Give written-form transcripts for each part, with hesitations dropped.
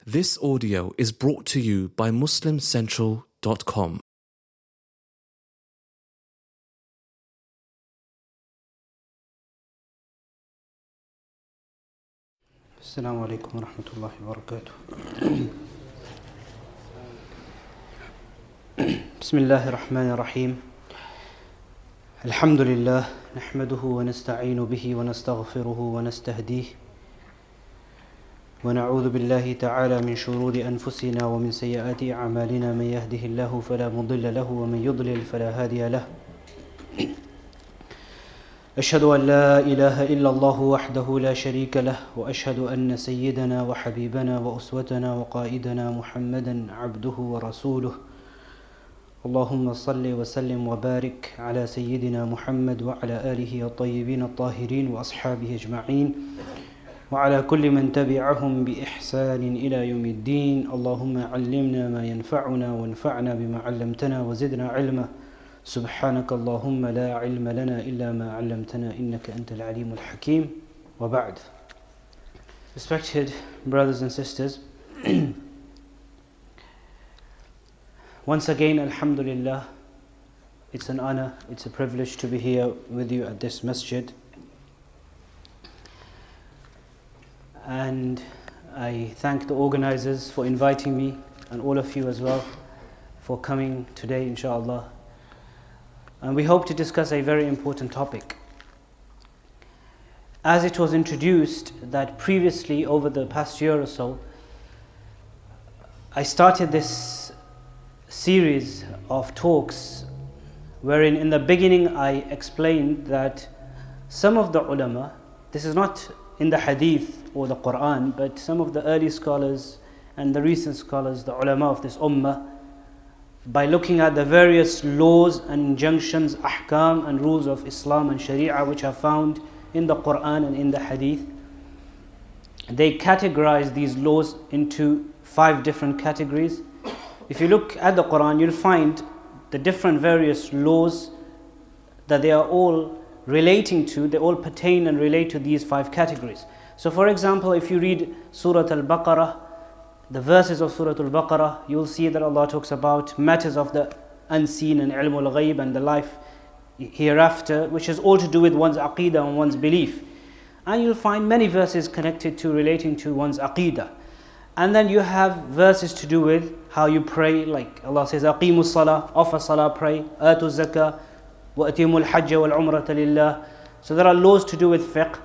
This audio is brought to you by MuslimCentral.com. السلام عليكم ورحمة الله وبركاته. بسم الله الرحمن الرحيم. الحمد لله نحمده ونستعين به ونستغفره ونستهديه ونعوذ بالله تعالى من شرور أنفسنا ومن سيئات أعمالنا. من يهده الله فلا مضل له ومن يضلل فلا هادي له. أشهد أن لا إله إلا الله وحده لا شريك له، وأشهد أن سيدنا وحبيبنا وأسوتنا وقائدنا محمدا عبده ورسوله. اللهم صل وسلم وبارك على سيدنا محمد وعلى آله الطيبين الطاهرين وأصحابه أجمعين وعلى كل من تبعهم بإحسان إلى يوم الدين. اللهم علمنا ما ينفعنا وانفعنا بما علمتنا وزدنا علما. سبحانك اللهم لا علم لنا إلا ما علمتنا إنك أنت العليم الحكيم. وبعد. Respected brothers and sisters, once again, alhamdulillah, it's an honor, it's a privilege to be here with you at this masjid. And I thank the organizers for inviting me, and all of you as well for coming today, inshallah. And we hope to discuss a very important topic. As it was introduced that previously, over the past year or so, I started this series of talks wherein in the beginning I explained that some of the ulama, this is not in the hadith or the Quran, but some of the early scholars and the recent scholars, the ulama of this ummah, by looking at the various laws and injunctions, ahkam and rules of Islam and Sharia which are found in the Quran and in the hadith, they categorize these laws into 5 different categories. If you look at the Quran, you'll find the different various laws that they are all relating to, they all pertain and relate to these 5 categories. So for example, if you read Surah Al-Baqarah, the verses of Surah Al-Baqarah, you will see that Allah talks about matters of the unseen and ilm al-ghayb and the life hereafter, which is all to do with one's aqeedah and one's belief. And you'll find many verses connected to relating to one's aqeedah. And then you have verses to do with how you pray, like Allah says, aqimu salah, offer salah, pray, atu zakah, wa atimu al-hajj wal-umrata lillah. So there are laws to do with fiqh,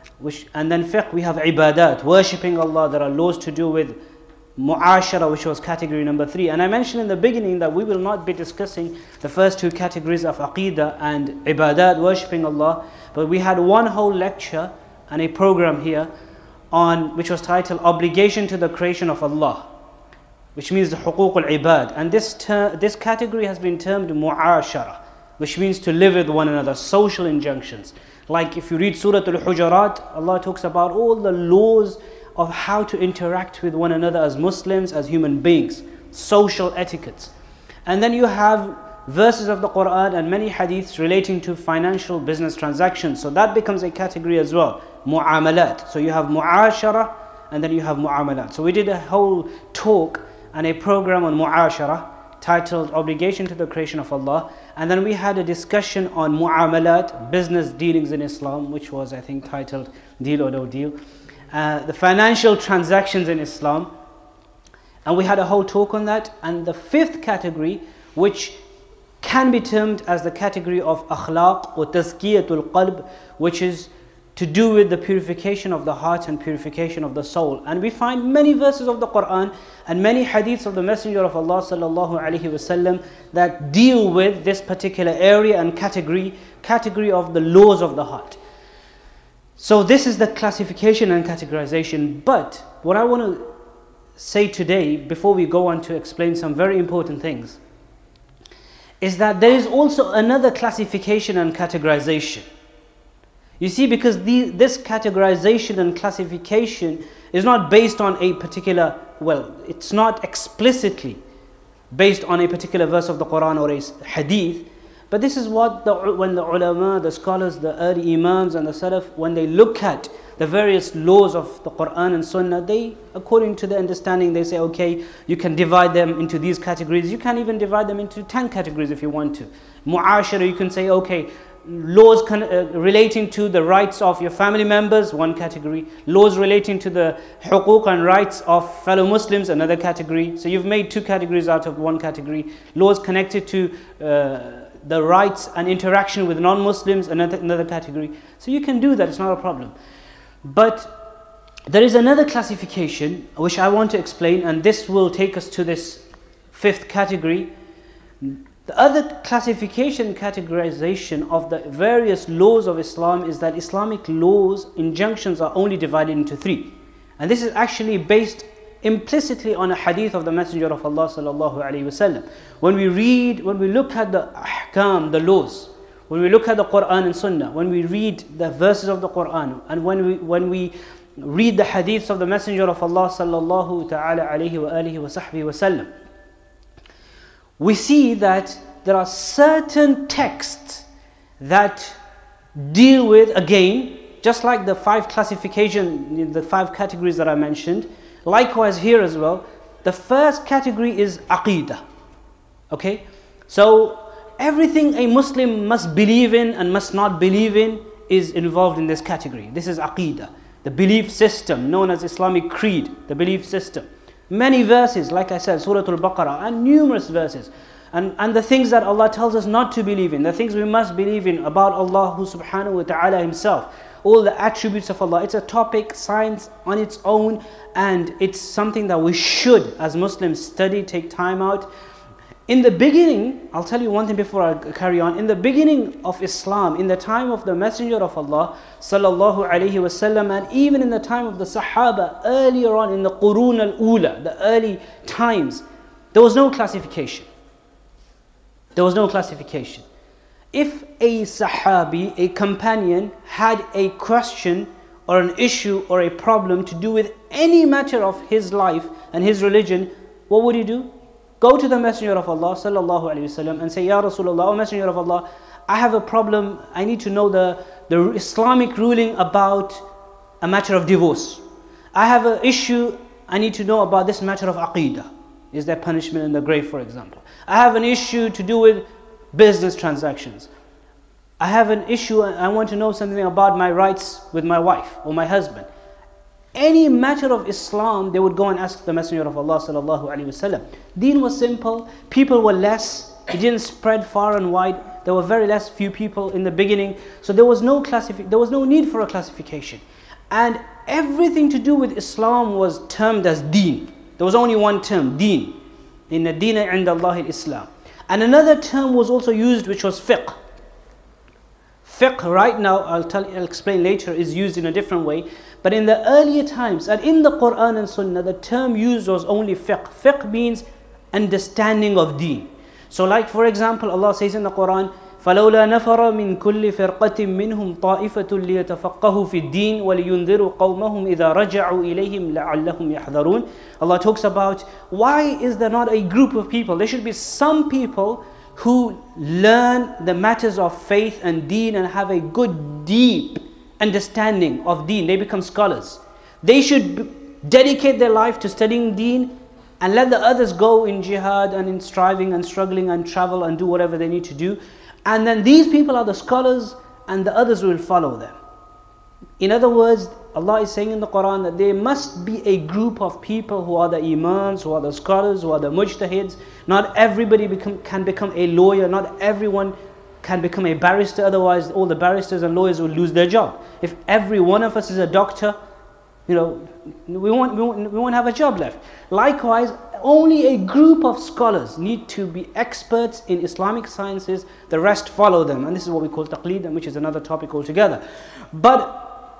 and then fiqh we have ibadat, worshipping Allah. There are laws to do with mu'ashara, which was category number 3. And I mentioned in the beginning that we will not be discussing the first 2 categories of aqeedah and ibadat, worshipping Allah, but we had one whole lecture and a program here on which was titled Obligation to the Creation of Allah, which means the huquq al-ibad. And this category has been termed mu'ashara, which means to live with one another, social injunctions. Like if you read Surah Al-Hujurat, Allah talks about all the laws of how to interact with one another as Muslims, as human beings, social etiquettes. And then you have verses of the Quran and many hadiths relating to financial business transactions. So that becomes a category as well, mu'amalat. So you have mu'ashara and then you have mu'amalat. So we did a whole talk and a program on mu'ashara titled Obligation to the Creation of Allah. And then we had a discussion on mu'amalat, business dealings in Islam, which was, I think, titled Deal or No Deal. The financial transactions in Islam, and we had a whole talk on that. And the 5th category, which can be termed as the category of akhlaq or tazkiyatul qalb, which is to do with the purification of the heart and purification of the soul. And we find many verses of the Quran and many hadiths of the Messenger of Allah sallallahu alaihi wasallam that deal with this particular area and category of the laws of the heart. So this is the classification and categorization. But what I want to say today, before we go on to explain some very important things, is that there is also another classification and categorization. You see, because this categorization and classification is not based on a particular, it's not explicitly based on a particular verse of the Quran or a hadith, But this is what when the ulama, the scholars, the early imams and the salaf, when they look at the various laws of the Quran and Sunnah, they, according to their understanding, they say, okay, you can divide them into these categories. You can even divide them into 10 categories if you want to. Mu'ashara, you can say, okay, laws relating to the rights of your family members, one category. Laws relating to the huquq and rights of fellow Muslims, another category. So you've made 2 categories out of 1 category. Laws connected to the rights and interaction with non-Muslims, another category. So you can do that, it's not a problem. But there is another classification which I want to explain, and this will take us to this 5th category. The other categorization of the various laws of Islam is that Islamic laws, injunctions, are only divided into 3. And this is actually based implicitly on a hadith of the Messenger of Allah sallallahu alaihi wasallam. When we look at the ahkam, the laws, when we look at the Quran and Sunnah, when we read the verses of the Quran, and when we read the hadiths of the Messenger of Allah sallallahu ta'ala alayhi wa alihi wa sahbihi wa sallam, we see that there are certain texts that deal with, again, just like the 5 classification, the 5 categories that I mentioned, likewise here as well, the first category is aqeedah. Okay? So everything a Muslim must believe in and must not believe in is involved in this category. This is aqeedah, the belief system known as Islamic creed, the belief system. Many verses, like I said, Surah Al-Baqarah, and numerous verses. And the things that Allah tells us not to believe in, the things we must believe in about Allah subhanahu wa ta'ala Himself, all the attributes of Allah. It's a topic, science on its own, and it's something that we should, as Muslims, study, take time out. In the beginning, I'll tell you one thing before I carry on. In the beginning of Islam, in the time of the Messenger of Allah sallallahu alaihi wasallam, and even in the time of the Sahaba, earlier on in the Qurun al-Ula, the early times, there was no classification. There was no classification. If a Sahabi, a companion, had a question or an issue or a problem to do with any matter of his life and his religion, what would he do? Go to the Messenger of Allah sallallahu alaihi wasallam and say, Ya Rasulullah, O Messenger of Allah, I have a problem. I need to know the Islamic ruling about a matter of divorce. I have an issue. I need to know about this matter of aqeedah. Is there punishment in the grave, for example? I have an issue to do with business transactions. I have an issue. I want to know something about my rights with my wife or my husband. Any matter of Islam, they would go and ask the Messenger of Allah sallallahu alaihi wasallam. Deen was simple. People were less. It didn't spread far and wide. There were few people in the beginning. So there was no need for a classification. And everything to do with Islam was termed as deen. There was only one term, deen. Inna deena inda Allah al-Islam. And another term was also used, which was fiqh. Fiqh right now, I'll explain later, is used in a different way. But in the earlier times, and in the Quran and Sunnah, the term used was only fiqh. Fiqh means understanding of deen. So like for example, Allah says in the Quran, فَلَوْلَا نَفَرَ مِنْ كُلِّ فِرْقَةٍ مِّنْهُمْ طَائِفَةٌ لِيَتَفَقَّهُوا فِي الدِّينِ وَلِيُنذِرُوا قَوْمَهُمْ إِذَا رَجَعُوا إِلَيْهِمْ لَعَلَّهُمْ يَحْذَرُونَ. Allah talks about why is there not a group of people? There should be some people who learn the matters of faith and deen and have a good, deep understanding of deen. They become scholars. They should dedicate their life to studying deen and let the others go in jihad and in striving and struggling and travel and do whatever they need to do. And then these people are the scholars and the others will follow them. In other words, Allah is saying in the Quran that there must be a group of people who are the imams, who are the scholars, who are the mujtahids. Not everybody can become a lawyer. Not everyone can become a barrister. Otherwise, all the barristers and lawyers will lose their job. If every one of us is a doctor, we won't have a job left. Likewise, only a group of scholars need to be experts in Islamic sciences. The rest follow them. And this is what we call taqleed, which is another topic altogether. But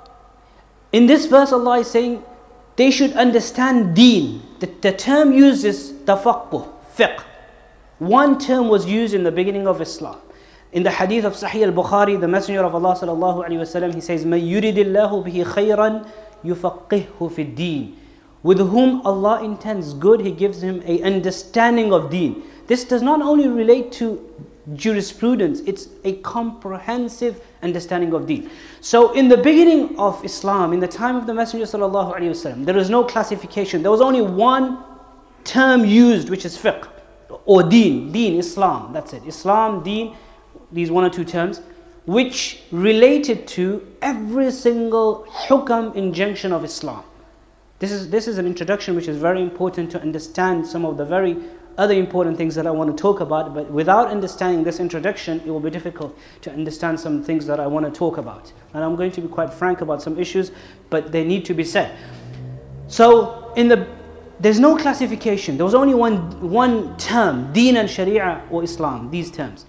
in this verse, Allah is saying they should understand deen. The term used is tafaqquh, fiqh. One term was used in the beginning of Islam. In the hadith of Sahih al-Bukhari, the Messenger of Allah sallallahu alaihi wasallam, he says, "Man yuridillahu bihi khayran yufaqqihhu fi din." With whom Allah intends good, He gives him an understanding of deen. This does not only relate to jurisprudence. It's a comprehensive understanding of deen. So in the beginning of Islam, in the time of the Messenger sallallahu alaihi wasallam, there was no classification. There was only one term used, which is fiqh or deen. Deen, Islam, that's it. Islam, deen, these one or two terms, which related to every single hukam, injunction of Islam. This is an introduction which is very important to understand some of the very other important things that I want to talk about, but without understanding this introduction, it will be difficult to understand some things that I want to talk about. And I'm going to be quite frank about some issues, but they need to be said. So there's no classification. There was only one term, deen and sharia or Islam, these terms.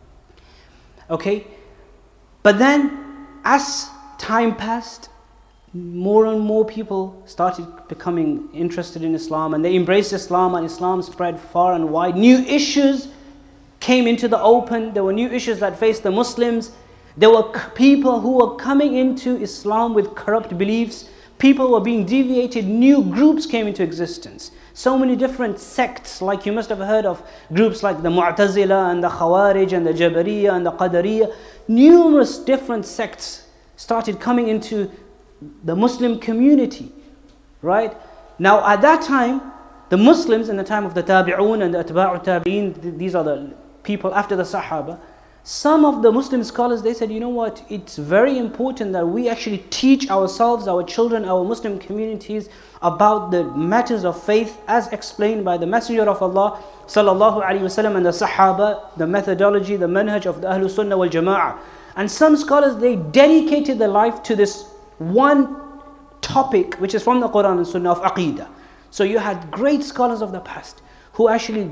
Okay? But then, as time passed, more and more people started becoming interested in Islam, and they embraced Islam, and Islam spread far and wide. New issues came into the open. There were new issues that faced the Muslims. There were people who were coming into Islam with corrupt beliefs. People were being deviated. New groups came into existence. So many different sects, like you must have heard of groups like the Mu'tazila and the Khawarij and the Jabariyya and the Qadariyya. Numerous different sects started coming into the Muslim community, right? Now at that time, the Muslims in the time of the Tabi'un and the Atba'u Tabi'in, these are the people after the Sahaba, some of the Muslim scholars, they said, you know what, it's very important that we actually teach ourselves, our children, our Muslim communities about the matters of faith as explained by the Messenger of Allah sallallahu alaihi wasallam and the Sahaba, the methodology, the manhaj of the Ahlul Sunnah wal Jama'ah. And some scholars, they dedicated their life to this one topic, which is from the Quran and Sunnah, of Aqeedah. So you had great scholars of the past who actually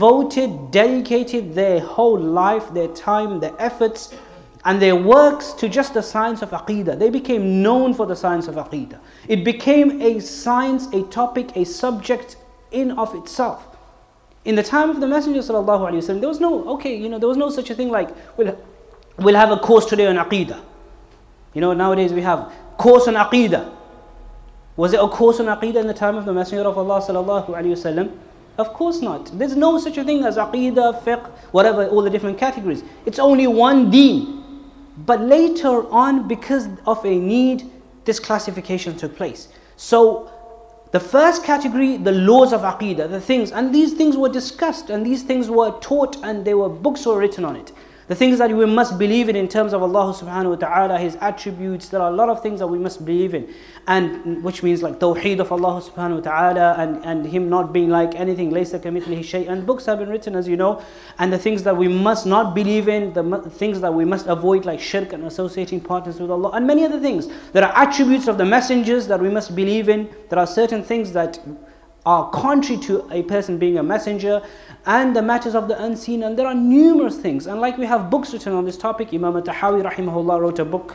dedicated their whole life, their time, their efforts, and their works to just the science of Aqeedah. They became known for the science of Aqeedah. It became a science, a topic, a subject in of itself. In the time of the Messenger sallallahu alaihi wasallam, there was there was no such a thing like, we'll have a course today on Aqeedah. Nowadays we have course on Aqeedah. Was it a course on Aqeedah in the time of the Messenger of Allah sallallahu alaihi wasallam? Of course not. There's no such a thing as Aqeedah, fiqh, whatever, all the different categories. It's only one deen. But later on, because of a need, this classification took place. So the first category, the laws of Aqeedah, the things, and these things were discussed, and these things were taught, and books were written on it. The things that we must believe in terms of Allah subhanahu wa ta'ala, His attributes. There are a lot of things that we must believe in, and which means like Tawheed of Allah subhanahu wa ta'ala, and Him not being like anything, laysa kamithlihi shay. And books have been written, as you know, and the things that we must not believe in, the things that we must avoid, like shirk and associating partners with Allah, and many other things. There are attributes of the messengers that we must believe in. There are certain things that are contrary to a person being a messenger, and the matters of the unseen, and there are numerous things. And like we have books written on this topic, Imam Tahawi rahimahullah wrote a book,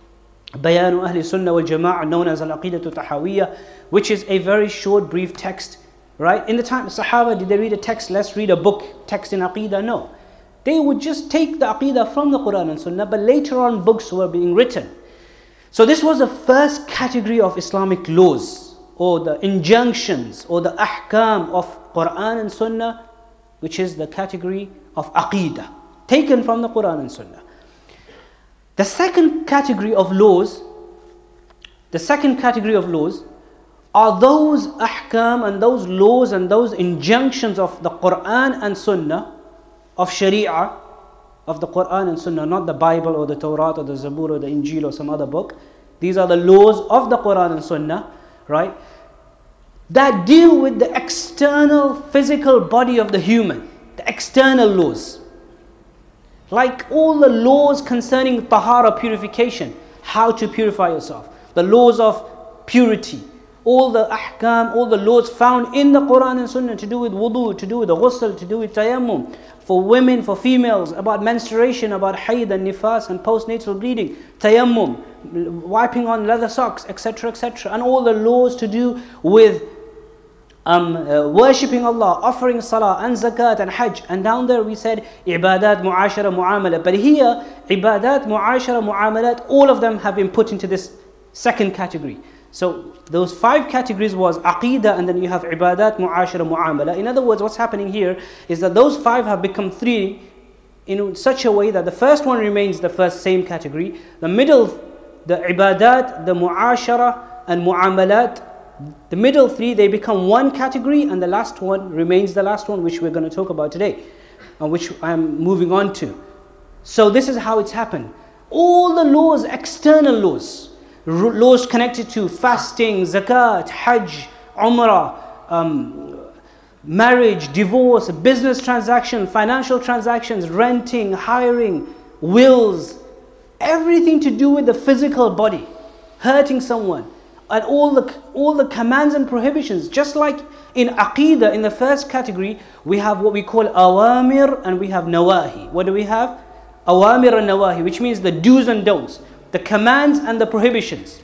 Bayanu Ahli Sunnah wal Jama'ah, known as Al-Aqeedatu Tahawiyya, which is a very short, brief text, right? In the time of Sahaba, did they read a text? Let's read a book, text in Aqeedah? No. They would just take the Aqeedah from the Quran and Sunnah, but later on books were being written. So this was the first category of Islamic laws, or the injunctions, or the ahkam of Quran and Sunnah, which is the category of Aqeedah, taken from the Quran and Sunnah. The second category of laws are those ahkam and those laws and those injunctions of the Quran and Sunnah, of Sharia, of the Quran and Sunnah, not the Bible or the Torah or the Zabur or the Injil or some other book. These are the laws of the Quran and Sunnah, right? That deal with the external physical body of the human, the external laws. Like all the laws concerning tahara, purification, how to purify yourself, the laws of purity, all the ahkam, all the laws found in the Quran and Sunnah to do with wudu, to do with the ghusl, to do with tayammum, for women, for females, about menstruation, about hayd and nifas and postnatal bleeding, tayammum, wiping on leather socks, etc., etc., and all the laws to do with worshipping Allah, offering salah and zakat and hajj. And down there we said ibadat, mu'ashara, mu'amalat. But here, ibadat, mu'ashara, mu'amalat, all of them have been put into this second category. So those 5 categories was aqeedah, and then you have ibadat, mu'ashara, mu'amala. In other words, what's happening here is that those 5 have become 3 in such a way that the first one remains the first same category, the middle, the ibadat, the mu'ashara and mu'amalat, the middle three, they become one category, and the last one remains the last one, which we're going to talk about today, and which I'm moving on to. So this is how it's happened. All the laws, external laws, laws connected to fasting, zakat, hajj, umrah, marriage, divorce, business transaction, financial transactions, renting, hiring, wills, everything to do with the physical body, hurting someone, and all the commands and prohibitions. Just like in Aqeedah, in the first category, we have what we call awamir and we have nawahi. What do we have? Awamir and nawahi, which means the do's and don'ts, the commands and the prohibitions.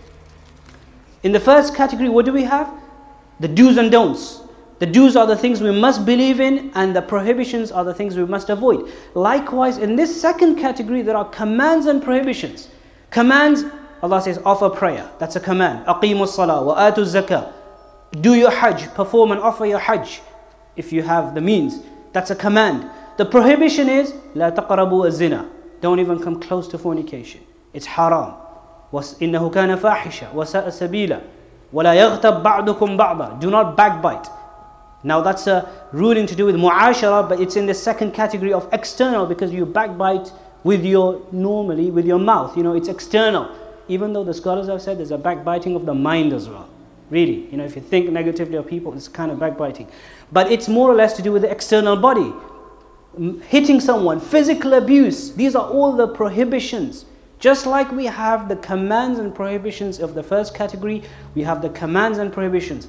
In the first category, what do we have? The do's and don'ts. The do's are the things we must believe in, and the prohibitions are the things we must avoid. Likewise, in this second category, there are commands and prohibitions. Commands, Allah says, offer prayer. That's a command. Aqimus salah wa atu zakah. Do your hajj, perform and offer your hajj if you have the means. That's a command. The prohibition is la taqrabu az-zina. Don't even come close to fornication. It's haram. وَإِنَّهُ كَانَ فَاحِشًا وَسَاءَ سَبِيلًا وَلَا يَغْتَبْ بَعْضُكُمْ بَعْضًا. Do not backbite. Now that's a ruling to do with mu'ashara, but it's in the second category of external, because you backbite with your mouth. It's external. Even though the scholars have said there's a backbiting of the mind as well. Really, if you think negatively of people, it's kind of backbiting. But it's more or less to do with the external body. Hitting someone, physical abuse, these are all the prohibitions. Just like we have the commands and prohibitions of the first category, we have the commands and prohibitions.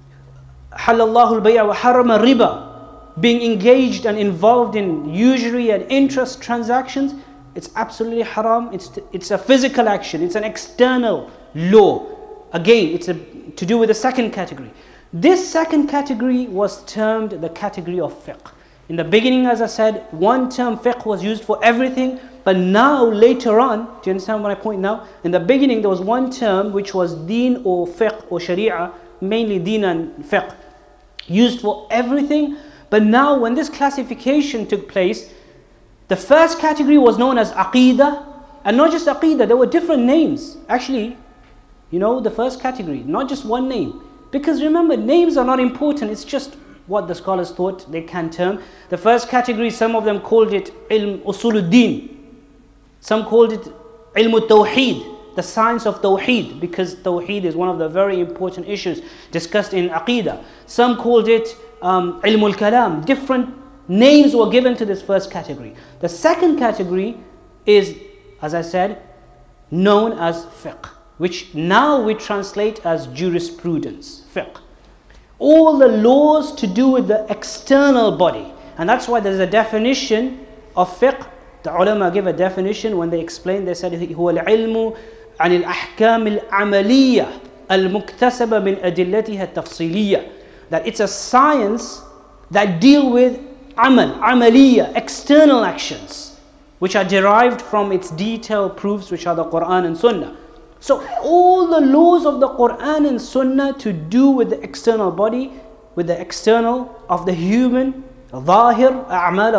Halallahu al-bay'a wa harama riba. Being engaged and involved in usury and interest transactions, it's absolutely haram. It's a physical action. It's an external law. Again, it's to do with the second category. This second category was termed the category of fiqh. In the beginning, as I said, one term fiqh was used for everything, but now later on, do you understand my point now? In the beginning, there was one term which was deen or fiqh or sharia, mainly deen and fiqh, used for everything. But now when this classification took place, the first category was known as aqeedah, and not just aqeedah, there were different names. Actually, the first category, not just one name. Because remember, names are not important, it's just what the scholars thought they can term. The first category, some of them called it ilm usuluddin. Some called it ilm tawheed, the science of tawheed, because tawheed is one of the very important issues discussed in aqeedah. Some called it ilm al-kalam. Different names were given to this first category. The second category is, as I said, known as fiqh, which now we translate as jurisprudence, fiqh. All the laws to do with the external body. And that's why there's a definition of fiqh. The ulama give a definition when they explain, they said, هو العلم عن الأحكام العملية المكتسبة من أدلتها التفصيلية. That it's a science that deal with amaliya, external actions, which are derived from its detailed proofs, which are the Quran and Sunnah. So all the laws of the Quran and Sunnah to do with the external body, with the external of the human, ظاهر, أعمال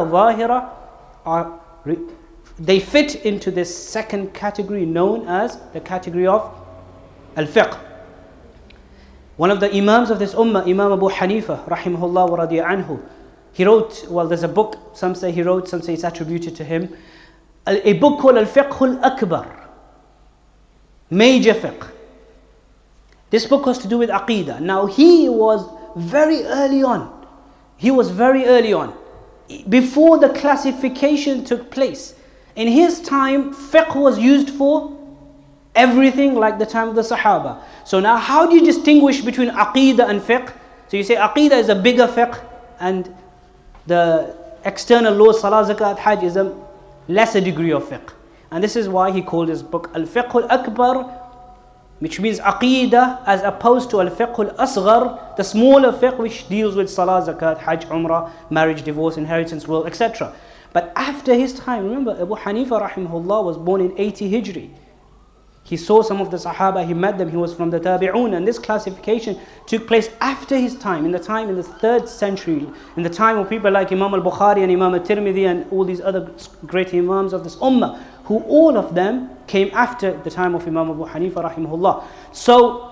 الظاهرة, they fit into this second category known as the category of al-fiqh. One of the imams of this ummah, Imam Abu Hanifa, rahimahullah wa radiya anhu, he wrote, there's a book, some say he wrote, some say it's attributed to him, a book called Al-Fiqh Al-Akbar, major fiqh. This book was to do with aqeedah. Now he was very early on. Before the classification took place. In his time, fiqh was used for everything, like the time of the Sahaba. So now how do you distinguish between aqeedah and fiqh? So you say aqeedah is a bigger fiqh, and the external laws, salah, zakat, hajj, is a lesser degree of fiqh. And this is why he called his book Al-Fiqh Al-Akbar, which means aqeedah, as opposed to Al-Fiqh Al-Asghar, the smaller fiqh which deals with salah, zakat, hajj, umrah, marriage, divorce, inheritance, will, etc. But after his time, remember Abu Hanifa rahimahullah was born in 80 Hijri. He saw some of the Sahaba, he met them, he was from the Tabi'un, and this classification took place after his time, in the 3rd century, in the time of people like Imam al-Bukhari and Imam al-Tirmidhi and all these other great Imams of this Ummah, who all of them came after the time of Imam Abu Hanifa rahimahullah. So,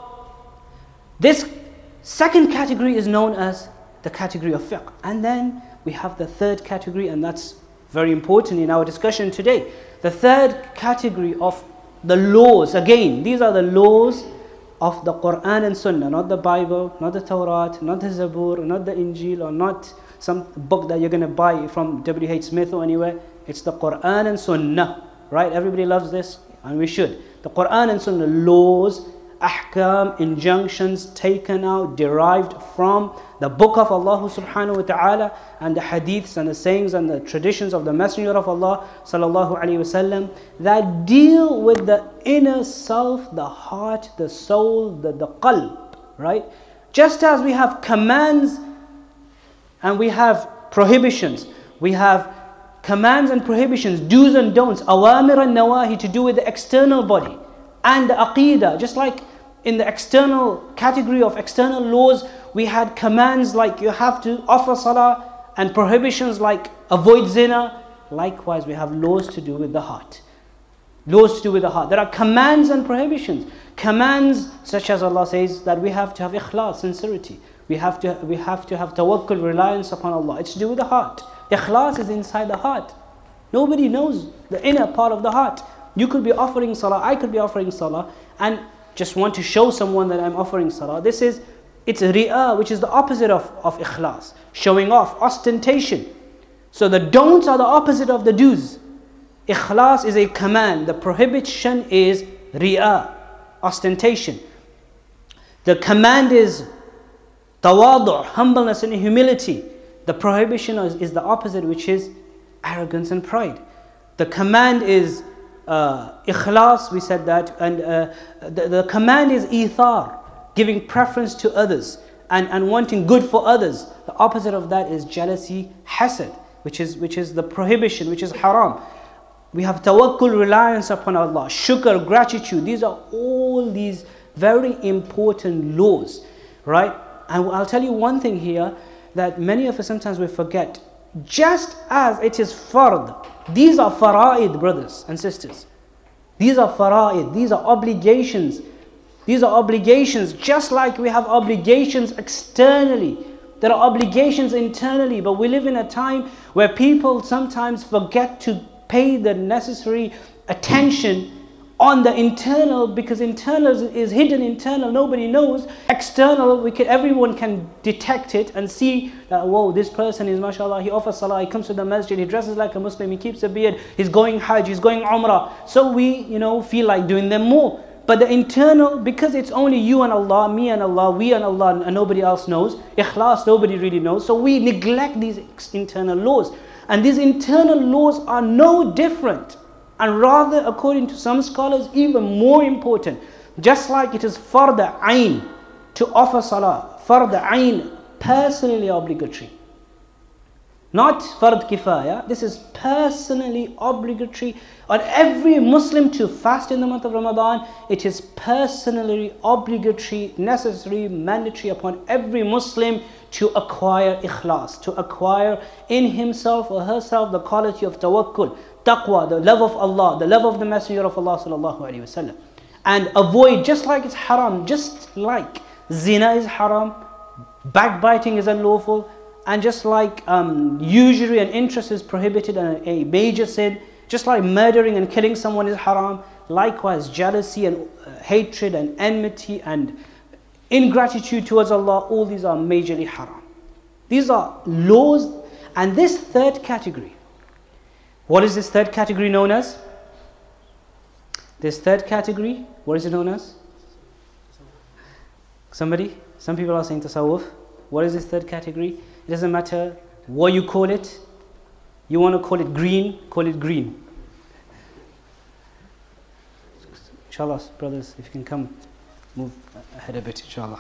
this second category is known as the category of fiqh. And then we have the third category, and that's very important in our discussion today. The third category of the laws, again, these are the laws of the Quran and Sunnah, not the Bible, not the Torah, not the Zabur, not the Injil, or not some book that you're going to buy from W.H. Smith or anywhere. It's the Quran and Sunnah, right? Everybody loves this, and we should. The Quran and Sunnah, laws, ahkam, injunctions taken out, derived from the book of Allah subhanahu wa ta'ala, and the hadiths and the sayings and the traditions of the Messenger of Allah sallallahu alayhi wasallam, that deal with the inner self, the heart, the soul, the qalb, right? Just as we have commands and we have prohibitions, we have commands and prohibitions, do's and don'ts, awamir and nawahi, to do with the external body and the aqeedah. Just like in the external category of external laws, we had commands like you have to offer salah, and prohibitions like avoid zina. Likewise, we have laws to do with the heart. Laws to do with the heart. There are commands and prohibitions. Commands such as Allah says that we have to have ikhlas, sincerity. We have to have tawakkul, reliance upon Allah. It's to do with the heart. Ikhlas is inside the heart. Nobody knows the inner part of the heart. You could be offering salah, I could be offering salah, and just want to show someone that I'm offering salah. It's ri'ah, which is the opposite of ikhlas. Showing off, ostentation. So the don'ts are the opposite of the do's. Ikhlas is a command. The prohibition is ri'ah, ostentation. The command is tawadu', humbleness and humility. The prohibition is the opposite, which is arrogance and pride. The command is ikhlas, we said that, and the command is ithar, giving preference to others and wanting good for others. The opposite of that is jealousy, hasad, which is the prohibition, which is haram. We have tawakkul, reliance upon Allah, shukr, gratitude. These are all these very important laws, right? And I'll tell you one thing here that many of us sometimes we forget. Just as it is fard, these are fara'id, brothers and sisters. These are fara'id, these are obligations. These are obligations, just like we have obligations externally. There are obligations internally, but we live in a time where people sometimes forget to pay the necessary attention on the internal, because internal is hidden internal, nobody knows. External, everyone can detect it and see that, whoa, this person is, mashallah, he offers salah, he comes to the masjid, he dresses like a Muslim, he keeps a beard, he's going hajj, he's going umrah. So we, feel like doing them more. But the internal, because it's only you and Allah, me and Allah, we and Allah, and nobody else knows. Ikhlas, nobody really knows. So we neglect these internal laws. And these internal laws are no different, and rather, according to some scholars, even more important. Just like it is fard ayn to offer salah, fard ayn, personally obligatory. Not fard kifaya. This is personally obligatory on every Muslim to fast in the month of Ramadan. It is personally obligatory, necessary, mandatory upon every Muslim to acquire ikhlas, to acquire in himself or herself the quality of tawakkul, taqwa, the love of Allah, the love of the Messenger of Allah sallallahu alaihi wasallam, and avoid, just like it's haram, just like zina is haram, backbiting is unlawful, and just like usury and interest is prohibited and a major sin, just like murdering and killing someone is haram, likewise jealousy and hatred and enmity and ingratitude towards Allah, all these are majorly haram. These are laws. And this third category, what is this third category known as? This third category, what is it known as? Somebody? Some people are saying tasawwuf. What is this third category? It doesn't matter what you call it. You want to call it green, call it green. Inshallah, brothers, if you can come, move ahead a bit, inshallah.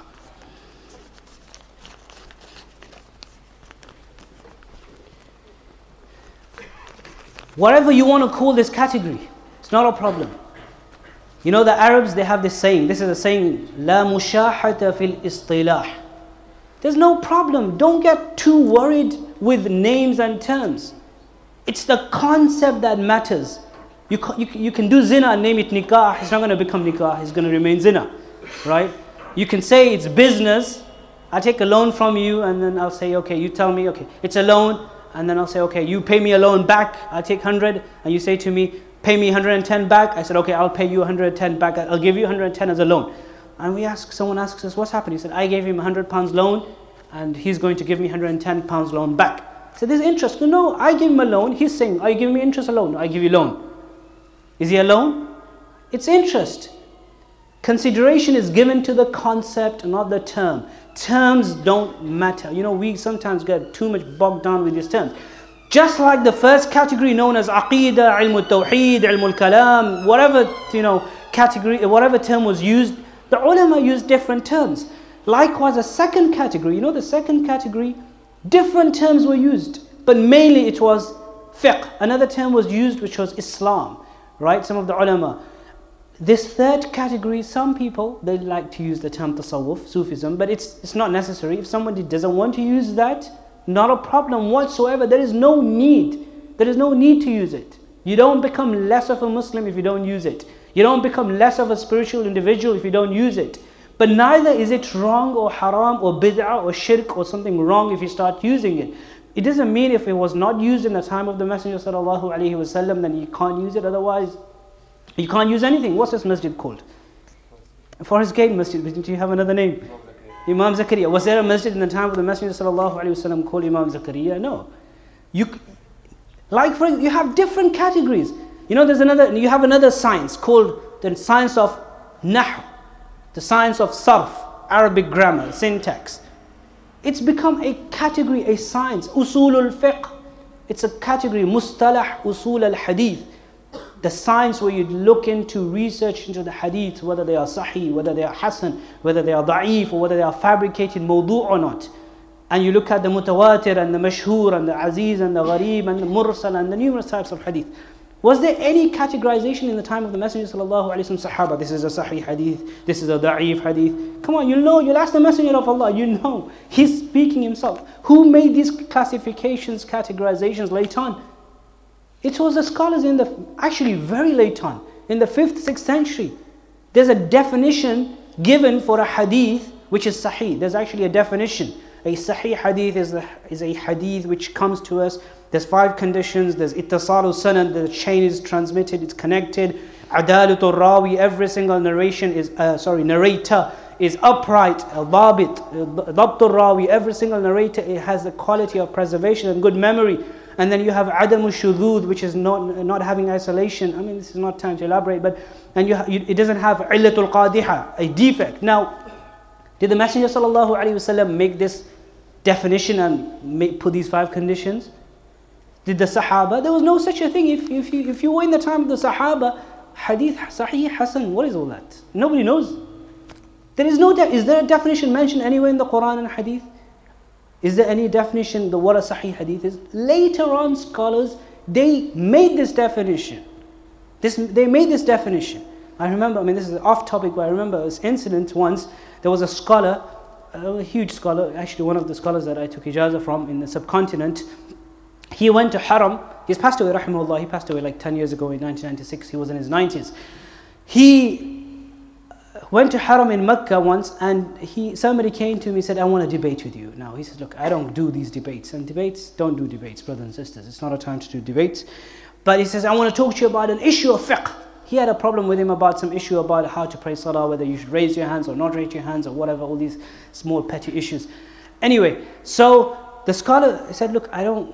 Whatever you want to call this category, it's not a problem. You know, the Arabs, they have this saying. This is a saying, لا مشاحة في الاصطلاح. There's no problem. Don't get too worried with names and terms. It's the concept that matters. You can do zina and name it nikah. It's not going to become nikah. It's going to remain zina, right? You can say it's business. I take a loan from you, and then I'll say, okay, you tell me, okay, it's a loan, and then I'll say, okay, you pay me a loan back. I take 100, and you say to me, pay me 110 back. I said, okay, I'll pay you 110 back. I'll give you 110 as a loan. And someone asks us, what's happened? He said, I gave him £100 loan, and he's going to give me £110 loan back. I said, there's interest. No, I give him a loan. He's saying, are you giving me interest or loan? I give you loan. Is he a loan? It's interest. Consideration is given to the concept, not the term. Terms don't matter. You know, we sometimes get too much bogged down with these terms. Just like the first category known as Aqidah, Ilm al-Tawheed, Ilm al-Kalam, whatever, category, whatever term was used, the ulama used different terms. Likewise, the second category, the second category, different terms were used, but mainly it was fiqh. Another term was used which was Islam, right? Some of the ulama. This third category, some people, they like to use the term tasawwuf, Sufism, but it's not necessary. If somebody doesn't want to use that, not a problem whatsoever. There is no need. There is no need to use it. You don't become less of a Muslim if you don't use it. You don't become less of a spiritual individual if you don't use it. But neither is it wrong or haram or bid'ah or shirk or something wrong if you start using it. It doesn't mean if it was not used in the time of the Messenger sallallahu alaihi wasallam, then you can't use it. Otherwise, you can't use anything. What's this masjid called? Forest Gate Masjid. Do you have another name? Imam Zakaria. Was there a masjid in the time of the Messenger sallallahu alaihi wasallam called Imam Zakaria? No. You have different categories. You have another science called the science of Nahu, the science of Sarf, Arabic grammar, syntax. It's become a category, a science. Usulul fiqh. It's a category. Mustalah usul al-hadith. The science where you look into research into the hadith, whether they are sahih, whether they are hasan, whether they are da'if, or whether they are fabricated mawdu' or not. And you look at the mutawatir and the mashhur and the aziz and the gharib and the mursal and the numerous types of hadith. Was there any categorization in the time of the Messenger sallallahu alaihi wasallam, Sahaba? This is a sahih hadith, this is a da'if hadith. Come on, you'll ask the Messenger of Allah, he's speaking himself. Who made these classifications, categorizations late on? It was the scholars actually very late on, in the 5th, 6th century. There's a definition given for a hadith which is sahih. There's actually a definition. A sahih hadith is a hadith which comes to us. There's 5 conditions. There's ittasalu sanad, the chain is transmitted, it's connected. Adalatul rawi, every single narrator is upright. Al-babit, dabtul rawi, every single narrator, it has the quality of preservation and good memory. And then you have adamu shudud, which is not having isolation. I mean, this is not time to elaborate, but it doesn't have illatul qadiha, a defect. Now, did the Messenger sallallahu alaihi wasallam make this definition and put these 5 conditions? Did the Sahaba? There was no such a thing. If you were in the time of the Sahaba, hadith, sahih, hasan, what is all that? Nobody knows. Is there a definition mentioned anywhere in the Quran and hadith? Is there any definition what a sahih hadith is? Later on, scholars, they made this definition. They made this definition. I remember, this is off topic, but I remember this incident once. There was a scholar, a huge scholar, actually one of the scholars that I took ijazah from in the subcontinent. He went to Haram. He's passed away, rahimahullah. He passed away like 10 years ago in 1996. He was in his 90s. He went to Haram in Mecca once, and somebody came to me and said, I want to debate with you. Now, he says, look, I don't do these debates. And don't do debates, brothers and sisters. It's not a time to do debates. But he says, I want to talk to you about an issue of fiqh. He had a problem with him about some issue about how to pray salah, whether you should raise your hands or not raise your hands or whatever, all these small petty issues. Anyway, so the scholar said, look, I don't,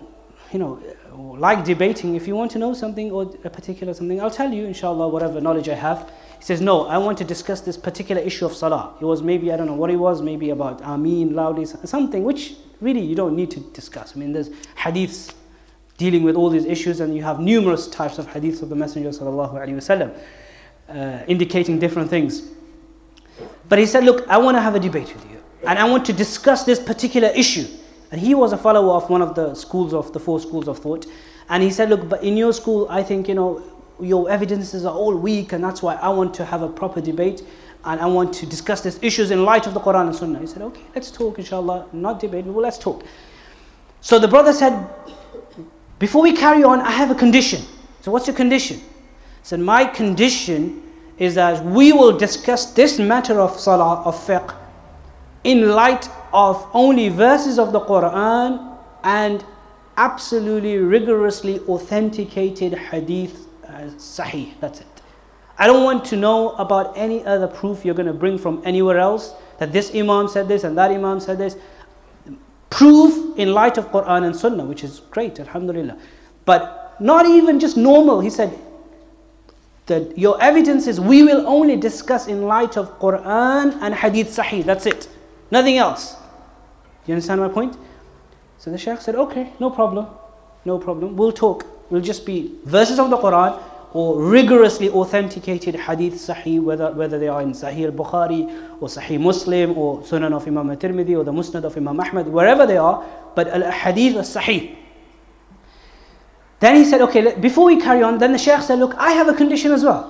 like debating. If you want to know something or a particular something, I'll tell you, inshallah, whatever knowledge I have. He says, no, I want to discuss this particular issue of salah. It was maybe, I don't know what it was, maybe about ameen, loudly, something which really you don't need to discuss. There's hadiths dealing with all these issues, and you have numerous types of hadiths of the Messenger sallallahu alaihi wasallam indicating different things. But he said, look, I want to have a debate with you, and I want to discuss this particular issue. And he was a follower of one of the 4 schools of thought. And he said, look, but in your school, I think, your evidences are all weak, and that's why I want to have a proper debate, and I want to discuss these issues in light of the Quran and Sunnah. He said, okay, let's talk, inshallah, not debate, but let's talk. So the brother said, before we carry on, I have a condition. So what's your condition? He said, my condition is that we will discuss this matter of salah, of fiqh, in light of only verses of the Quran and absolutely rigorously authenticated hadith sahih. That's it. I don't want to know about any other proof you're going to bring from anywhere else, that this imam said this and that imam said this. Proof in light of Quran and Sunnah, which is great, alhamdulillah. But not even just normal. He said that your evidence is we will only discuss in light of Quran and hadith sahih. That's it. Nothing else. You understand my point? So the Shaykh said, okay, no problem. No problem. We'll talk. We'll just be verses of the Quran or rigorously authenticated hadith sahih, whether they are in Sahih al-Bukhari or Sahih Muslim or Sunan of Imam al-Tirmidhi or the Musnad of Imam Ahmad, wherever they are, but al-hadith al-sahih. Then he said, okay, before we carry on, then the Shaykh said, look, I have a condition as well.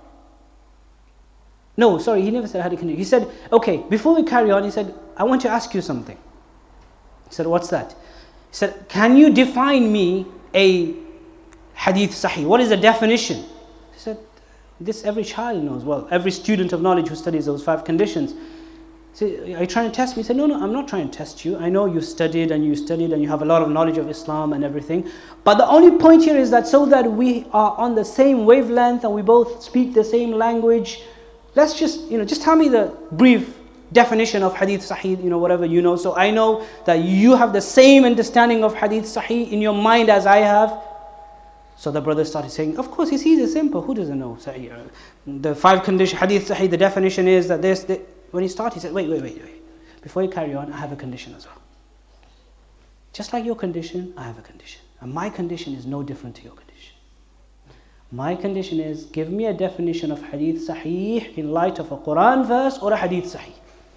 No, sorry, he never said I had a condition. He said, okay, before we carry on, he said, I want to ask you something. He said, what's that? He said, can you define me a hadith sahih? What is the definition? He said, this every child knows. Well, every student of knowledge who studies those 5 conditions. He said, are you trying to test me? He said, no, I'm not trying to test you. I know you studied and you have a lot of knowledge of Islam and everything. But the only point here is that so that we are on the same wavelength and we both speak the same language, let's just tell me the brief definition of hadith sahih, whatever you know. So I know that you have the same understanding of hadith sahih in your mind as I have. So the brother started saying, of course, it's easy, simple. Who doesn't know sahih? The 5 conditions, hadith sahih, the definition is that this. When he started, he said, wait. Before you carry on, I have a condition as well. Just like your condition, I have a condition. And my condition is no different to your condition. My condition is, give me a definition of hadith sahih in light of a Quran verse or a hadith sahih.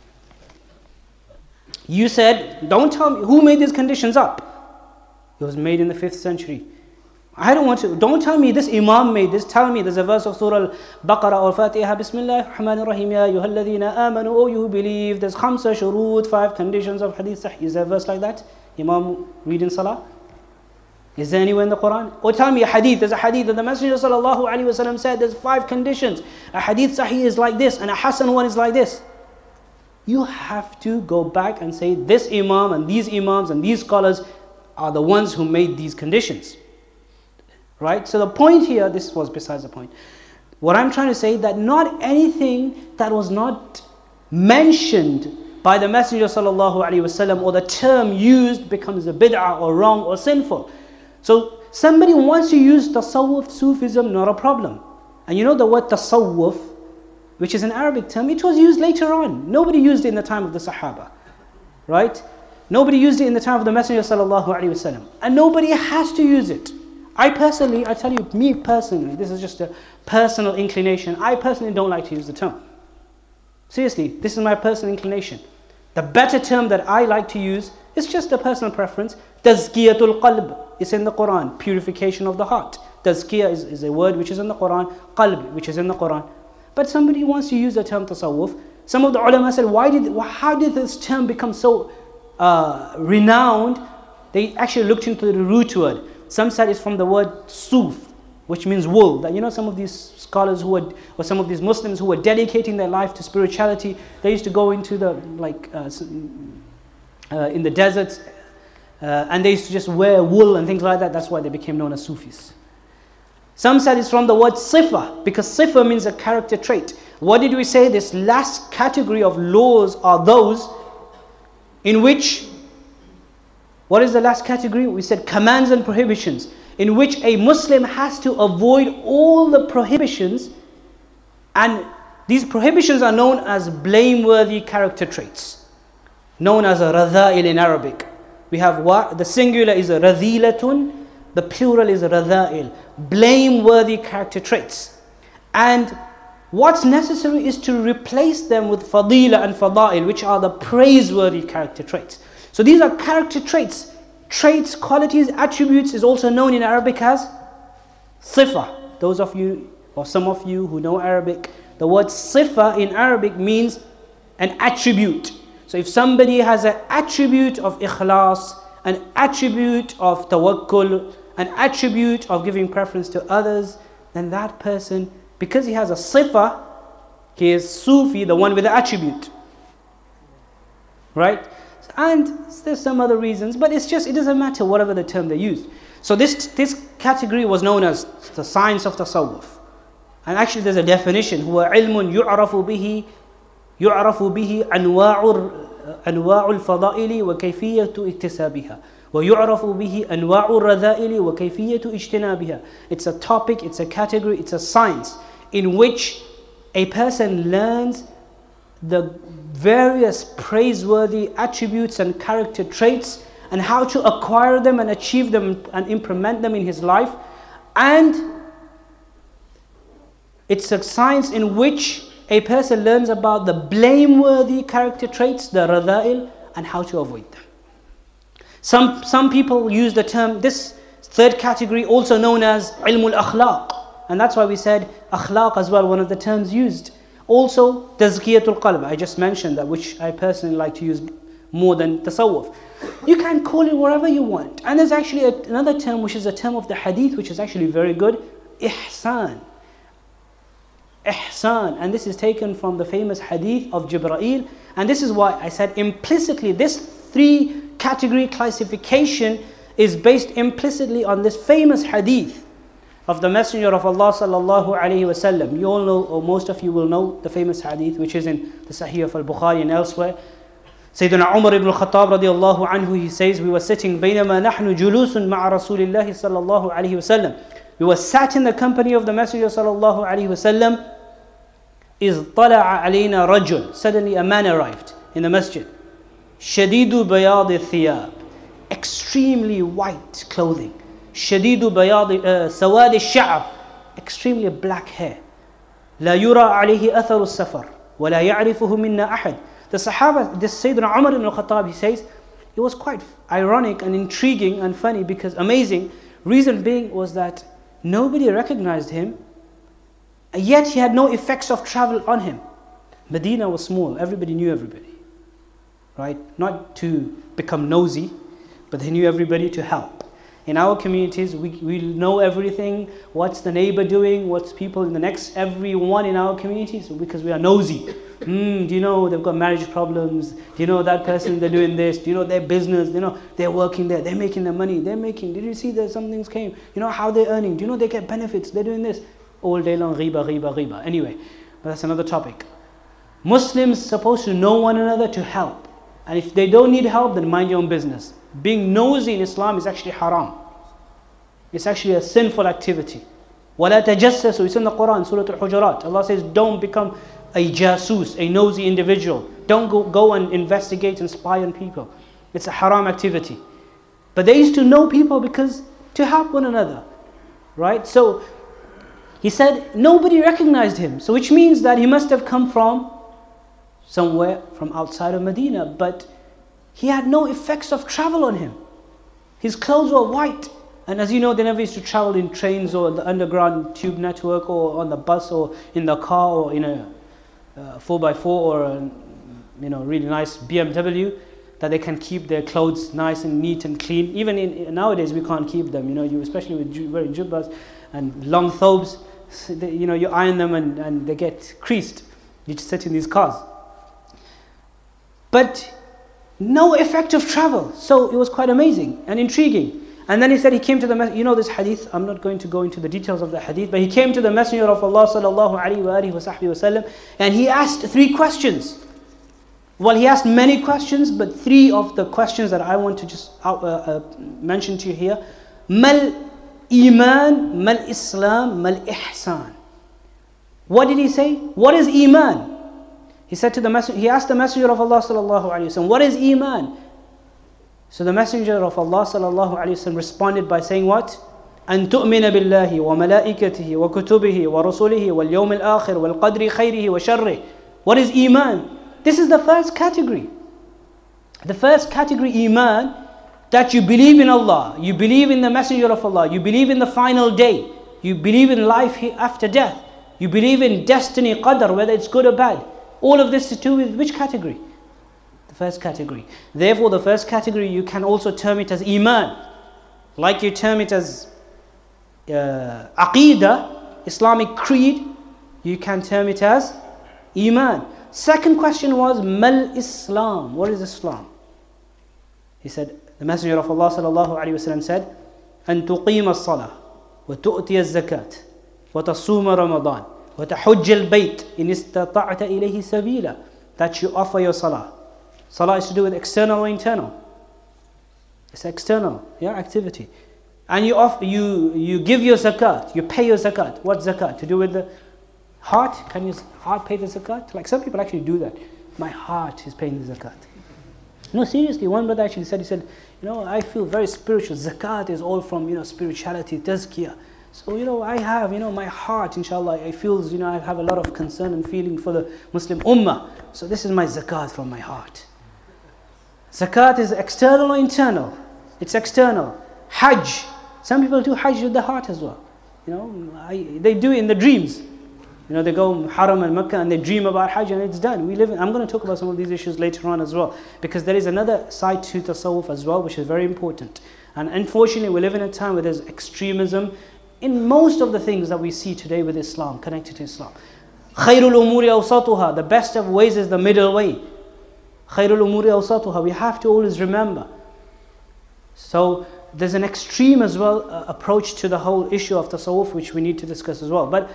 You said, don't tell me, who made these conditions up? It was made in the 5th century. Don't tell me this imam made this. Tell me there's a verse of Surah Al-Baqarah or Fatiha, Bismillah ar-Rahman ar-Rahim, Ya ayyuhalladhina amanu, O you who believe, there's 5 shurut, 5 conditions of hadith sahih. Is there a verse like that? Imam reading salah? Is there anywhere in the Quran? Or tell me a hadith, there's a hadith that the Messenger sallallahu alaihi wasallam said there's 5 conditions. A hadith sahih is like this and a hasan one is like this. You have to go back and say this imam and these imams and these scholars are the ones who made these conditions. Right? So the point here, this was besides the point. What I'm trying to say, that not anything that was not mentioned by the Messenger sallallahu alaihi wasallam or the term used becomes a bid'ah or wrong or sinful. So somebody wants to use tasawwuf, Sufism, not a problem. And you know the word tasawwuf, which is an Arabic term, it was used later on. Nobody used it in the time of the Sahaba. Right? Nobody used it in the time of the Messenger sallallahu alaihi wasallam. And nobody has to use it. I tell you, me personally, this is just a personal inclination. I personally don't like to use the term. Seriously, this is my personal inclination. The better term that I like to use is just a personal preference. Tazkiyatul qalb is in the Quran, purification of the heart. Tazkiyah is a word which is in the Quran, qalb which is in the Quran. But somebody wants to use the term tasawwuf. Some of the ulama said, how did this term become so renowned? They actually looked into the root word. Some said it's from the word suf, which means wool. That some of these scholars or some of these Muslims who were dedicating their life to spirituality, they used to go into the in the deserts, and they used to just wear wool and things like that. That's why they became known as Sufis. Some said it's from the word sifa, because sifa means a character trait. What did we say? This last category of laws are those in which, what is the last category? We said commands and prohibitions, in which a Muslim has to avoid all the prohibitions, and these prohibitions are known as blameworthy character traits, known as a radha'il in Arabic. We have the singular is a radhilatun, the plural is a radha'il, blameworthy character traits. And what's necessary is to replace them with fadila and fada'il, which are the praiseworthy character traits. So these are character traits. Traits, qualities, attributes is also known in Arabic as sifa. those of you, or some of you who know Arabic, the word sifa in Arabic means an attribute. So if somebody has an attribute of ikhlas, an attribute of tawakkul, an attribute of giving preference to others, then that person, because he has a sifa, he is Sufi, the one with the attribute. Right? And there's some other reasons, but it doesn't matter whatever the term they use. So this category was known as the science of tasawwuf. And actually there's a definition, هو علم يعرف به أنواع الفضائل وكيفية اكتسابها ويعرف به أنواع الرذائل وكيفية اجتنابها. It's a topic, it's a category, it's a science in which a person learns the various praiseworthy attributes and character traits and how to acquire them and achieve them and implement them in his life. And it's a science in which a person learns about the blameworthy character traits, the radha'il, and how to avoid them. Some people use the term, this third category also known as ilmul akhlaq. And that's why we said akhlaq as well, one of the terms used. Also, tazkiyatul qalb, I just mentioned that, which I personally like to use more than tasawwuf. You can call it whatever you want. And there's actually another term, which is a term of the hadith, which is actually very good, ihsan. Ihsan, and this is taken from the famous hadith of Jibreel, and this is why I said implicitly this three category classification is based implicitly on this famous hadith of the Messenger of Allah sallallahu alaihi wasallam. You all know, or most of you will know, the famous hadith which is in the Sahih of Al-Bukhari and elsewhere. Sayyidina Umar ibn al-Khattab radiallahu anhu, he says, we were sitting بينما نحن جلوس مع رسول الله صلى الله عليه وسلم. We were sat in the company of the Messenger sallallahu alaihi wasallam. إذ طلع علينا رجل. Suddenly a man arrived in the masjid. شديد بياض الثياب. Extremely white clothing. شديد بياض سواد الشعر. Extremely black hair. لا يرى عليه أثر السفر ولا يعرفه منا أحد. The Sahaba, this Sayyidina Umar ibn al-Khattab, he says, it was quite ironic and intriguing and funny, because amazing. Reason being was that nobody recognized him, yet he had no effects of travel on him. Medina was small, everybody knew everybody. Right? Not to become nosy, but they knew everybody to help. In our communities, we know everything. What's the neighbor doing? What's people in the next, everyone in our communities, because we are nosy. Do you know they've got marriage problems? Do you know that person, they're doing this? Do you know their business? You know, they're working there, they're making their money, did you see that some things came? You know how they're earning? Do you know they get benefits? They're doing this. All day long, ghiba. Anyway, but that's another topic. Muslims supposed to know one another to help. And if they don't need help, then mind your own business. Being nosy in Islam is actually haram. It's actually a sinful activity. وَلَا تَجَسَّسُوا. It's in the Quran, Surah Al-Hujurat. Allah says, don't become a jasus, a nosy individual. Don't go and investigate and spy on people. It's a haram activity. But they used to know people because to help one another. Right? So, he said, nobody recognized him. So which means that he must have come from somewhere from outside of Medina. But he had no effects of travel on him. His clothes were white. And as you know, they never used to travel in trains or the underground tube network or on the bus or in the car or in a 4x4 or a really nice BMW, that they can keep their clothes nice and neat and clean. Even nowadays we can't keep them, especially with wearing jubbas and long thobes. You iron them and they get creased. You just sit in these cars. But no effect of travel. So it was quite amazing and intriguing. And then he said he came to the Messenger, this hadith, I'm not going to go into the details of the hadith, but he came to the Messenger of Allah sallallahu alaihi wasallam and he asked 3 questions. Well, he asked many questions, but 3 of the questions that I want to just mention to you here. Mal iman, mal islam, mal ihsan. What did he say? What is iman? He said to the Messenger, he asked the Messenger of Allah sallallahu alaihi wasallam, what is iman? So the Messenger of Allah sallallahu alaihi wasallam responded by saying what? أن تؤمن بالله وملائكته وكتبه ورسله واليوم الآخر والقدر خيره وشره. What is iman? This is the first category. The first category, iman, that you believe in Allah, you believe in the Messenger of Allah, you believe in the final day, You believe in life after death. You believe in destiny, qadr, whether it's good or bad. All of this is to do with which category? The first category. Therefore, the first category, you can also term it as iman. Like you term it as aqidah, Islamic creed, you can term it as iman. Second question was, mal Islam? What is Islam? He said, the Messenger of Allah sallallahu alaihi wasallam said, أن تقيم الصلاة وتؤتي الزكاة وتصوم رمضان وتحج البيت إن استطعت إليه سبيلا. That you offer your salah. Salah is to do with external or internal? It's external, activity. And you give your zakat, you pay your zakat. What zakat? To do with the heart? Can your heart pay the zakat? Like some people actually do that. My heart is paying the zakat. No, seriously, one brother actually said, he said, I feel very spiritual. Zakat is all from, spirituality, tazkiyah. So, I have, my heart, inshallah, I feel, I have a lot of concern and feeling for the Muslim ummah. So this is my zakat from my heart. Zakat is external or internal? It's external. Hajj. Some people do Hajj with the heart as well. They do it in the dreams. They go Haram and Makkah and they dream about Hajj and it's done. I'm going to talk about some of these issues later on as well, because there is another side to tasawwuf as well, which is very important. And unfortunately, we live in a time where there's extremism in most of the things that we see today with Islam, connected to Islam. Khairul umuri awsatuha. The best of ways is the middle way. Khairul umuri awsatuha. We have to always remember. So there's an extreme as well approach to the whole issue of tasawwuf, which we need to discuss as well. But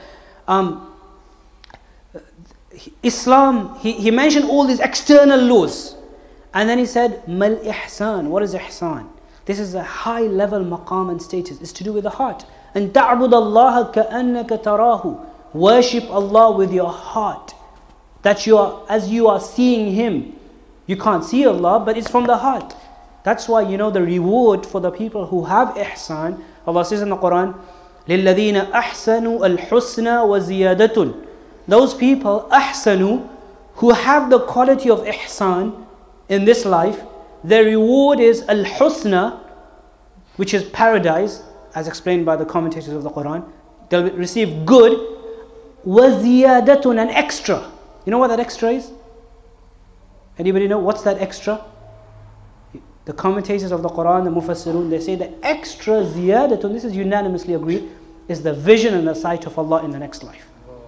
Islam, he mentioned all these external laws, and then he said, mal ihsan. What is ihsan? This is a high level maqam and status. It's to do with the heart. And ta'bud Allah ka'annaka tarahu. Worship Allah with your heart. That as you are seeing Him. You can't see Allah, but it's from the heart. That's why the reward for the people who have ihsan, Allah says in the Quran, لِلَّذِينَ أَحْسَنُوا الْحُسْنَى وَزِيَادَةٌ. Those people, ahsanu, who have the quality of ihsan in this life, their reward is al-husna, which is paradise, as explained by the commentators of the Quran. They'll receive good, وَزِيَادَةٌ, an extra. You know what that extra is? Anybody know what's that extra? The commentators of the Quran, the Mufassirun, they say the extra ziyadatun, this is unanimously agreed, is the vision and the sight of Allah in the next life.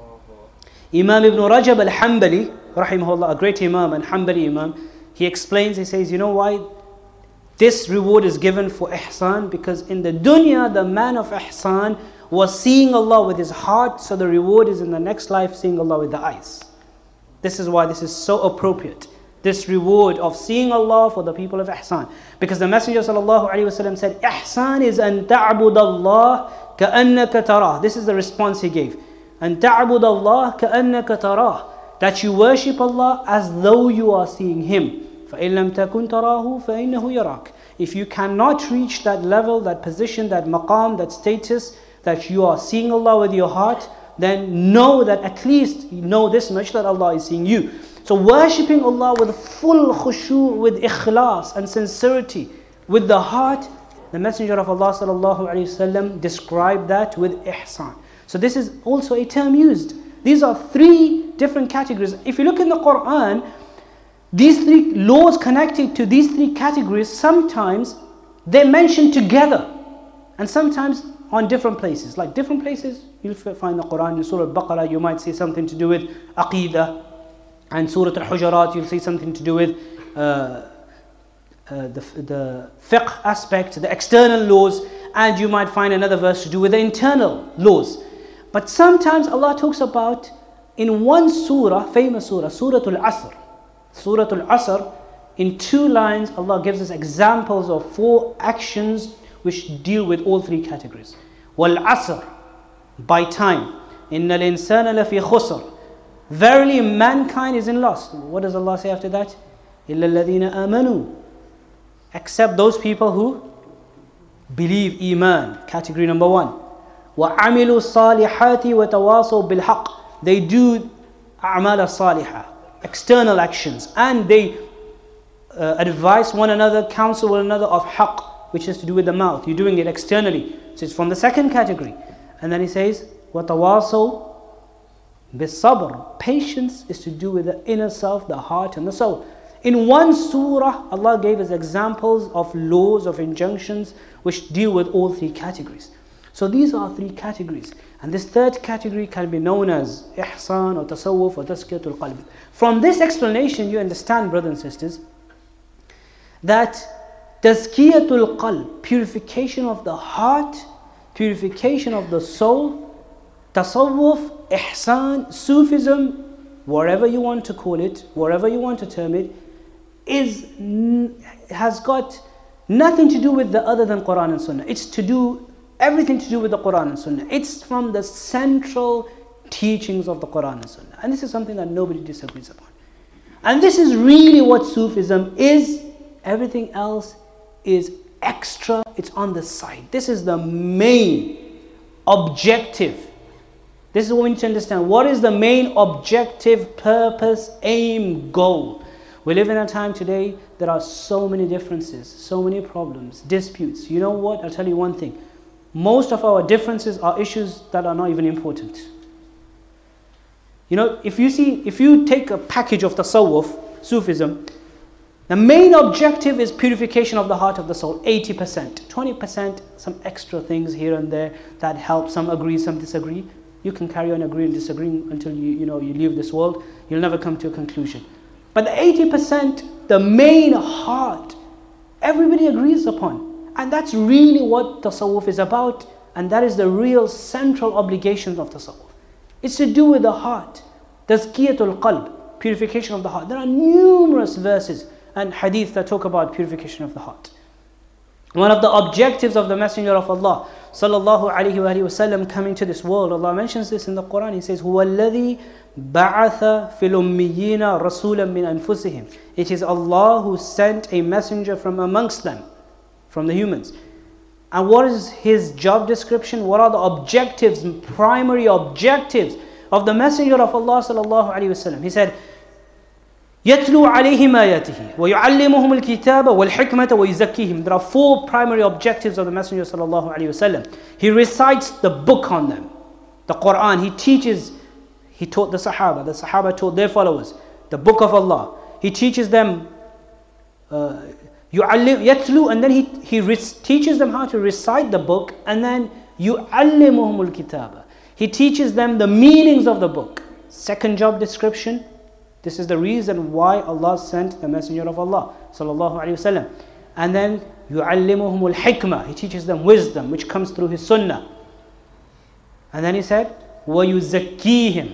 Imam Ibn Rajab al-Hanbali, rahimahullah, a great Imam and Hanbali Imam, he explains, he says, why this reward is given for ihsan? Because in the dunya, the man of ihsan was seeing Allah with his heart, so the reward is in the next life seeing Allah with the eyes. This is why this is so appropriate. This reward of seeing Allah for the people of ihsan. Because the Messenger sallallahu alaihi wasallam said, ihsan is an ta'bud Allah ka'annaka tarah. This is the response he gave. An ta'bud Allah ka'annaka tarah. That you worship Allah as though you are seeing Him. فَإِن لَمْ تَكُنْ تَرَاهُ فَإِنَّهُ يَرَاكَ. If you cannot reach that level, that position, that maqam, that status, that you are seeing Allah with your heart, then know that at least you know this much, that Allah is seeing you. So worshipping Allah with full khushu', with ikhlas and sincerity, with the heart, the Messenger of Allah sallallahu alaihi wasallam described that with ihsan. So this is also a term used. These are three different categories. If you look in the Quran, these three laws connected to these three categories, sometimes they're mentioned together and sometimes on different places. Like different places, you'll find the Quran in Surah Al-Baqarah, you might see something to do with Aqidah. And Surah Al-Hujurat, you'll see something to do with the fiqh aspect, the external laws, and you might find another verse to do with the internal laws. But sometimes Allah talks about, in one surah, famous surah, Surah Al-Asr. Surah Al-Asr, in 2 lines, Allah gives us examples of 4 actions which deal with all 3 categories. Wal-Asr, by time. Inna al-insana lafi khusr. Verily mankind is in loss. What does Allah say after that? إِلَّا الَّذِينَ آمَنُوا. Except those people who believe, iman, category number 1. وَعَمِلُوا الصَّالِحَاتِ وَتَوَاصَوْا بِالْحَقِّ. They do أعمال الصالحة, external actions, and they advise one another, counsel one another of haqq, which is to do with the mouth. You're doing it externally. So it's from the second category. And then he says, وَتَوَاصَوْا بِالصَّبْرِ. Patience is to do with the inner self, the heart and the soul. In one surah, Allah gave us examples of laws, of injunctions, which deal with all three categories. So these are three categories. And this third category can be known as ihsan or tasawwuf or tazkiyatul qalb. From this explanation, you understand, brothers and sisters, that tazkiyatul qalb, purification of the heart, purification of the soul, tasawwuf, ihsan, Sufism, whatever you want to call it, whatever you want to term it, has got nothing to do with the other than Quran and Sunnah. It's everything to do with the Quran and Sunnah. It's from the central teachings of the Quran and Sunnah. And this is something that nobody disagrees upon. And this is really what Sufism is. Everything else is extra, it's on the side. This is the main objective. This is what we need to understand. What is the main objective, purpose, aim, goal? We live in a time today, there are so many differences, so many problems, disputes. You know what? I'll tell you one thing. Most of our differences are issues that are not even important. You know, if you take a package of tasawwuf, Sufism, the main objective is purification of the heart of the soul, 80%. 20%, some extra things here and there that help. Some agree, some disagree. You can carry on agreeing and disagreeing until you leave this world. You'll never come to a conclusion. But the 80%, the main heart, everybody agrees upon. And that's really what tasawwuf is about. And that is the real central obligation of tasawwuf. It's to do with the heart. Tazkiyatul qalb, purification of the heart. There are numerous verses and hadith that talk about purification of the heart. One of the objectives of the Messenger of Allah sallallahu alaihi wasallam coming to this world, Allah mentions this in the Quran. He says, هُوَ الَّذِي بَعَثَ فِي الْأُمِّيِّينَ رَسُولًا مِنْ أَنفُسِهِمْ. It is Allah who sent a messenger from amongst them, from the humans. And what is his job description? What are the objectives, primary objectives of the Messenger of Allah sallallahu alaihi wasallam? He said, يَتْلُو عَلَيْهِمْ آيَاتِهِ وَيُعَلِّمُهُمُ الْكِتَابَ وَالْحِكْمَةَ وَيُزَكِّيهِمْ. There are four primary objectives of the Messenger sallallahu alaihi wasallam. He recites the book on them, the Quran. He taught the Sahaba taught their followers the book of Allah. He teaches them يَتْلُو, and then he teaches them how to recite the book, and then يُعَلِّمُهُمُ الْكِتَابَ. He teaches them the meanings of the book. Second job description. This is the reason why Allah sent the Messenger of Allah sallallahu alaihi wasallam. And then يُعَلِّمُهُمُ الْحِكْمَةِ. He teaches them wisdom, which comes through his sunnah. And then he said, وَيُزَكِّيهِمْ.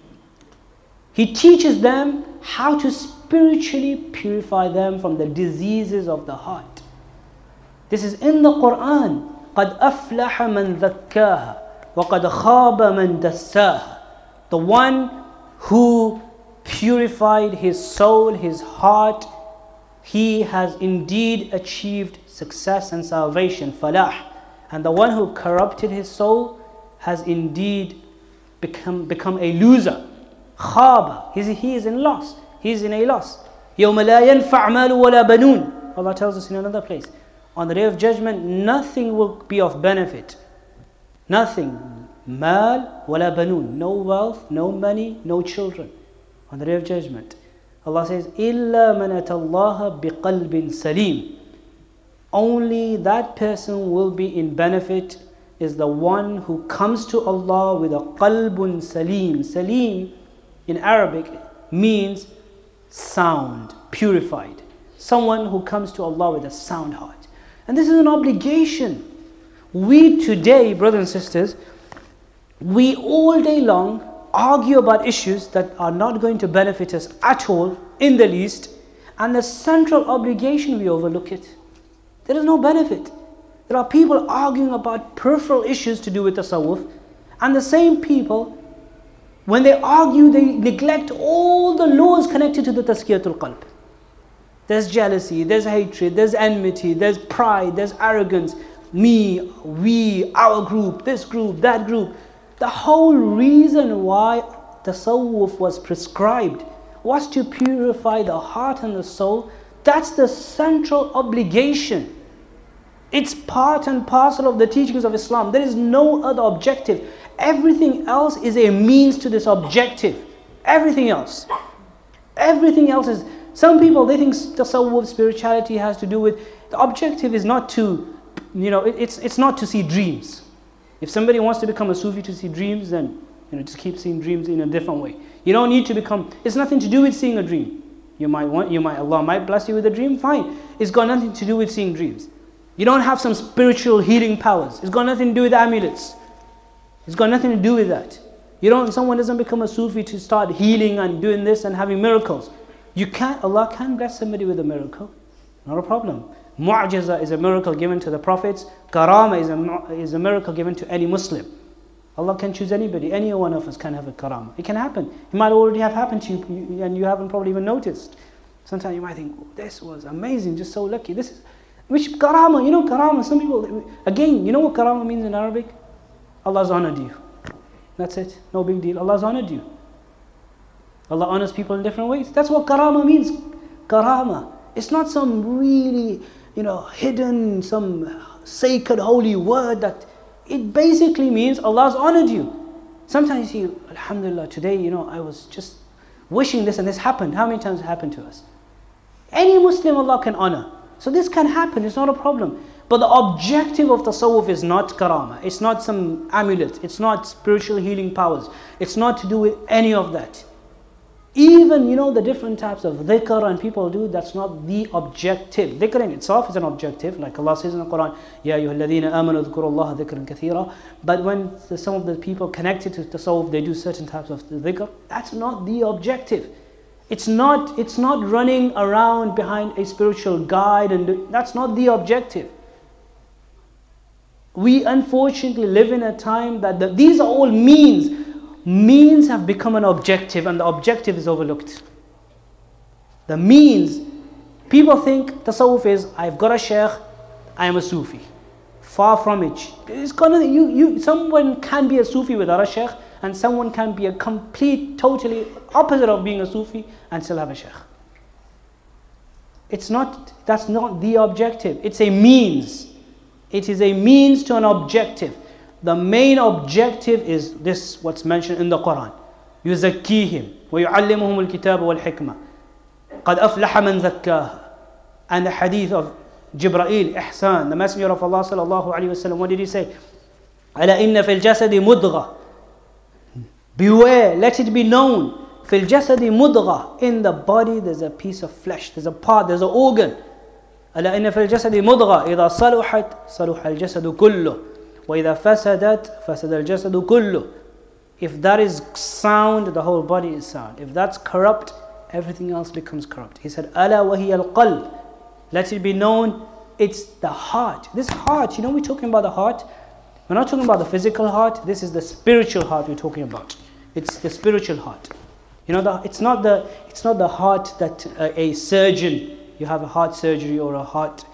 He teaches them how to spiritually purify them from the diseases of the heart. This is in the Quran. قَدْ أَفْلَحَ مَنْ ذَكَّاهَا وَقَدْ خَابَ مَنْ دَسَّاهَا. The one who purified his soul, his heart, he has indeed achieved success and salvation, falah. And the one who corrupted his soul has indeed become a loser. Khaba, he is in loss. He is in a loss. يَوْمَ لَا يَنْفَعْ مَالُ وَلَا بَنُونَ. Allah tells us in another place. On the day of judgment, nothing will be of benefit. Nothing. Mal wala banun. No wealth, no money, no children. On the day of judgment, Allah says, إِلَّا مَنْ أَتَى اللَّهَ بِقَلْبٍ سَلِيمٍ. Only that person will be in benefit is the one who comes to Allah with a qalbun salim. Salim in Arabic means sound, purified. Someone who comes to Allah with a sound heart. And this is an obligation. We today, brothers and sisters, we all day long argue about issues that are not going to benefit us at all, in the least, and the central obligation, we overlook it. There is no benefit. There are people arguing about peripheral issues to do with tasawwuf, and the same people, when they argue, they neglect all the laws connected to the tazkiyatul qalb. There's jealousy, there's hatred, there's enmity, there's pride, there's arrogance. Me, we, our group, this group, that group. The whole reason why tasawwuf was prescribed was to purify the heart and the soul. That's the central obligation. It's part and parcel of the teachings of Islam. There is no other objective. Everything else is a means to this objective. Everything else. Everything else is... Some people, they think tasawwuf, spirituality has to do with... The objective is not to, it's not to see dreams. If somebody wants to become a Sufi to see dreams, then, just keep seeing dreams in a different way. You don't need to become... It's nothing to do with seeing a dream. Allah might bless you with a dream, fine. It's got nothing to do with seeing dreams. You don't have some spiritual healing powers. It's got nothing to do with amulets. It's got nothing to do with that. Someone doesn't become a Sufi to start healing and doing this and having miracles. Allah can bless somebody with a miracle. Not a problem. Mu'jiza is a miracle given to the prophets. Karama is a miracle given to any Muslim. Allah can choose anybody. Any one of us can have a karama. It can happen. It might already have happened to you and you haven't probably even noticed. Sometimes you might think, oh, this was amazing, just so lucky. Which karama? Karama, some people... Again, you know what karama means in Arabic? Allah's honored you. That's it. No big deal. Allah's honored you. Allah honors people in different ways. That's what karama means. Karama. It's not some really, hidden, some sacred holy word that... It basically means Allah's honored you. Sometimes you see, Alhamdulillah, today, I was just wishing this and this happened. How many times it happened to us? Any Muslim Allah can honor. So this can happen, it's not a problem. But the objective of tasawwuf is not karama. It's not some amulet. It's not spiritual healing powers. It's not to do with any of that. Even, the different types of dhikr and people do, that's not the objective. Dhikr in itself is an objective, like Allah says in the Quran, Ya ayyuhalladhina amanu dhkurullaha dhikran kathira. But when some of the people connected to tasawwuf, they do certain types of dhikr, that's not the objective. It's not running around behind a spiritual guide, and that's not the objective. We unfortunately live in a time that these are all means. Means have become an objective, and the objective is overlooked. The means, people think tasawwuf is, I've got a shaykh, I am a Sufi. Far from it. Someone can be a Sufi without a shaykh, and someone can be a complete, totally opposite of being a Sufi and still have a shaykh. That's not the objective. It's a means. It is a means to an objective. The main objective is this, what's mentioned in the Quran. يُزَكِّيهِمْ وَيُعَلِّمُهُمُ الْكِتَابَ وَالْحِكْمَةِ قَدْ أَفْلَحَ مَنْ زَكَّاهَا. And the hadith of Jibreel, Ihsan, the Messenger of Allah sallallahu alayhi wa sallam, what did he say? أَلَا إِنَّ فِي الْجَسَدِ مُدْغَةً. Beware, let it be known. فِي الْجَسَدِ مُدْغَةً. In the body there's a piece of flesh, there's a part, there's an organ. أَلَا إِنَّ فِي الْجَسَدِ مُدْغَةً إِذَا صَلُحَتْ صَلُحَ الْجَسَدُ كُلُّهُ وَإِذَا فَسَدَتْ فَسَدَ الْجَسَدُ كُلُّهُ. If that is sound, the whole body is sound. If that's corrupt, everything else becomes corrupt. He said, أَلَا وَهِيَ الْقَلْبِ. Let it be known, it's the heart. This heart, we're talking about the heart. We're not talking about the physical heart. This is the spiritual heart we're talking about. It's the spiritual heart. It's not the heart that a surgeon, you have a heart surgery or a heart,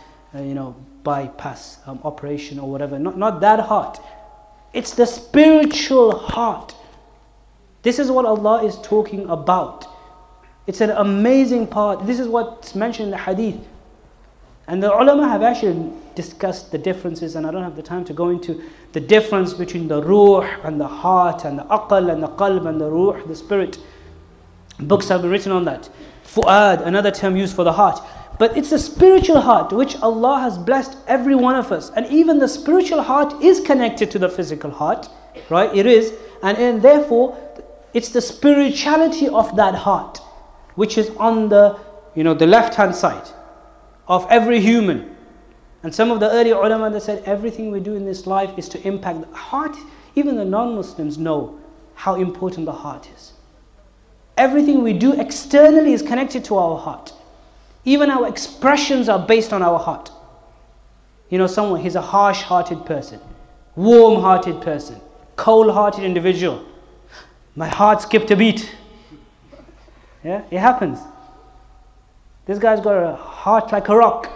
bypass operation or whatever. Not that heart. It's the spiritual heart. This is what Allah is talking about. It's an amazing part. This is what's mentioned in the hadith. And the ulama have actually discussed the differences, and I don't have the time to go into the difference between the ruh and the heart and the aql and the qalb and the ruh, the spirit. Books have been written on that. Fu'ad, another term used for the heart. But it's the spiritual heart which Allah has blessed every one of us. And even the spiritual heart is connected to the physical heart. Right? It is. And therefore, it's the spirituality of that heart which is on the left-hand side of every human. And some of the early ulama, they said everything we do in this life is to impact the heart. Even the non-Muslims know how important the heart is. Everything we do externally is connected to our heart. Even our expressions are based on our heart. Someone, he's a harsh-hearted person, warm-hearted person, cold-hearted individual. My heart skipped a beat. Yeah, it happens. This guy's got a heart like a rock.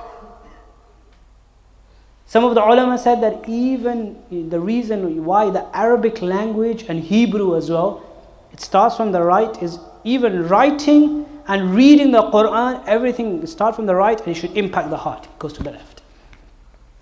Some of the ulama said that even the reason why the Arabic language and Hebrew as well, it starts from the right, is even writing and reading the Quran, everything start from the right and it should impact the heart. It goes to the left.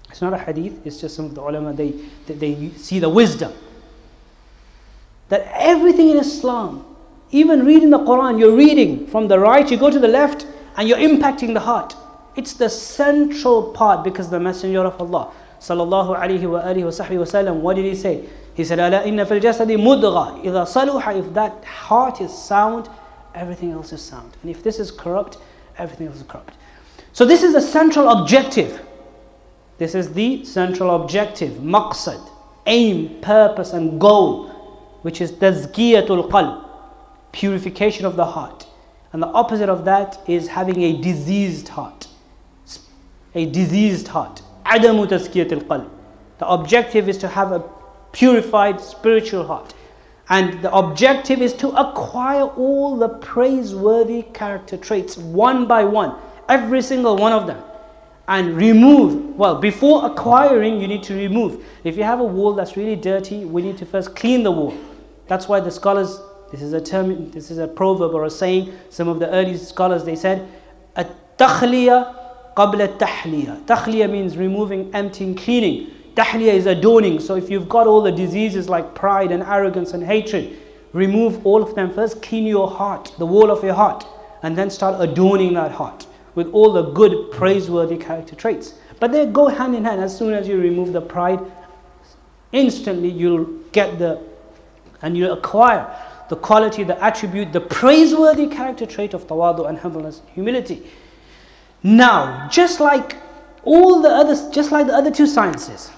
It's not a hadith, it's just some of the ulama, they see the wisdom. That everything in Islam, even reading the Quran, you're reading from the right, you go to the left, and you're impacting the heart. It's the central part, because the Messenger of Allah, sallallahu alayhi wa alihi wa sahbihi wa sallam, what did he say? He said, "Ala inna fil jasadi mudgha, idha saluha." If that heart is sound, everything else is sound. And if this is corrupt, everything else is corrupt. So this is the central objective. This is the central objective, maqsad, aim, purpose and goal, which is tazkiyatul qalb, purification of the heart. And the opposite of that is having a diseased heart. A diseased heart. Adamu tazkiyatul qalb. The objective is to have a purified spiritual heart. And the objective is to acquire all the praiseworthy character traits one by one, every single one of them. And remove, well, before acquiring, you need to remove. If you have a wall that's really dirty, we need to first clean the wall. That's why the scholars, this is a term, this is a proverb or a saying, some of the early scholars, they said, at-takhliya qabla at-tahliya. Takhliya means removing, emptying, cleaning. Tahliya is adorning. So if you've got all the diseases like pride and arrogance and hatred, remove all of them first, clean your heart, the wall of your heart, and then start adorning that heart with all the good, praiseworthy character traits. But they go hand in hand. As soon as you remove the pride, instantly you'll get and you'll acquire the quality, the attribute, the praiseworthy character trait of tawadu and humbleness, humility. Now, just like the other two sciences,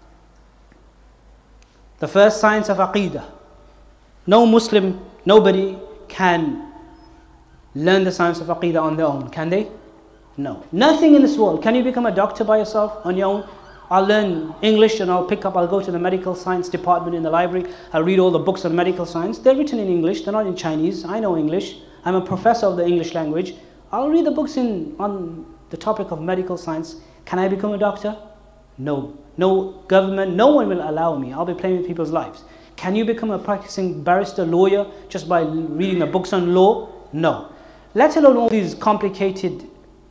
the first science of Aqidah, no Muslim, nobody can learn the science of Aqidah on their own, can they? No. Nothing in this world. Can you become a doctor by yourself on your own? I'll learn English and I'll go to the medical science department in the library. I'll read all the books on medical science. They're written in English, they're not in Chinese. I know English. I'm a professor of the English language. I'll read the books on the topic of medical science. Can I become a doctor? No. No government, no one will allow me. I'll be playing with people's lives. Can you become a practicing barrister, lawyer, just by reading the books on law? No. Let alone all these complicated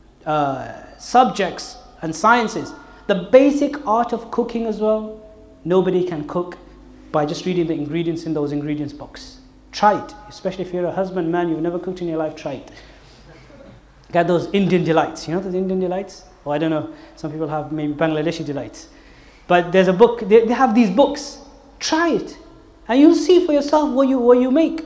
subjects and sciences. The basic art of cooking as well. Nobody can cook by just reading the ingredients in those ingredients books. Try it, especially if you're a husband, man, you've never cooked in your life, try it. Get those Indian delights. You know those Indian delights? Oh, I don't know. Some people have maybe Bangladeshi delights. But there's a book, they have these books. Try it. And you'll see for yourself what you make.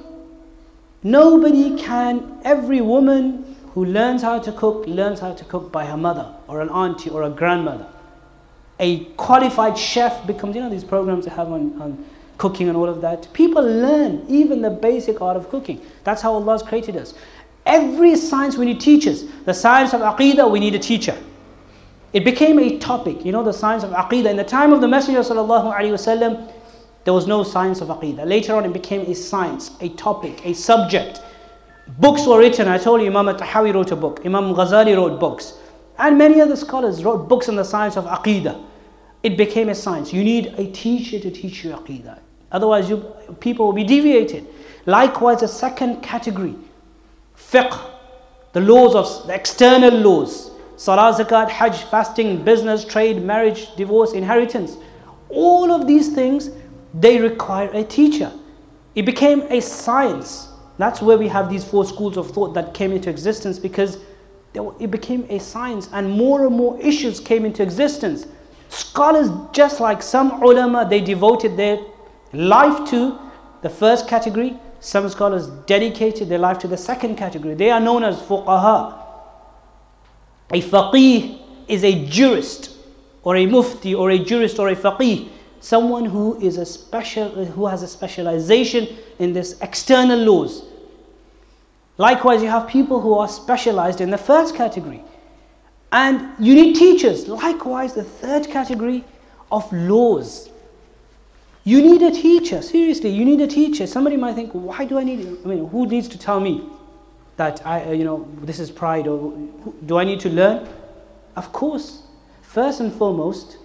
Nobody can, every woman who learns how to cook by her mother or an auntie or a grandmother. A qualified chef becomes, these programs they have on cooking and all of that. People learn even the basic art of cooking. That's how Allah has created us. Every science we need teachers. The science of Aqidah, we need a teacher. It became a topic, the science of Aqidah. In the time of the Messenger sallallahu alaihi wasallam, there was no science of Aqidah. Later on it became a science, a topic, a subject. Books were written. I told you Imam al-Tahawi wrote a book. Imam Ghazali wrote books. And many other scholars wrote books on the science of Aqidah. It became a science. You need a teacher to teach you Aqidah. Otherwise people will be deviated. Likewise, a second category, fiqh, the laws of the external laws. Salah, zakat, hajj, fasting, business, trade, marriage, divorce, inheritance. All of these things, they require a teacher. It became a science. That's where we have these four schools of thought that came into existence, because it became a science and more issues came into existence. Scholars, just like some ulama, they devoted their life to the first category. Some scholars dedicated their life to the second category. They are known as fuqaha. A faqih is a jurist or a mufti or a jurist or a faqih. Someone who has a specialization in this external laws. Likewise, you have people who are specialized in the first category. And you need teachers. Likewise, the third category of laws. You need a teacher. Seriously, you need a teacher. Somebody might think, why do I need it? Who needs to tell me that this is pride, or do I need to learn? Of course. First and foremost,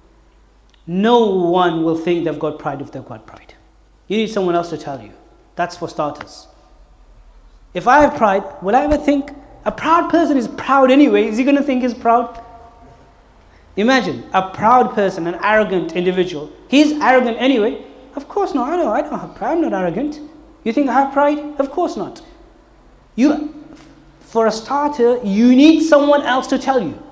no one will think they've got pride if they've got pride. You need someone else to tell you. That's for starters. If I have pride, will I ever think, a proud person is proud anyway, is he going to think he's proud? Imagine a proud person, an arrogant individual. He's arrogant anyway. Of course not. I don't have pride. I'm not arrogant. You think I have pride? Of course not. For a starter, you need someone else to tell you.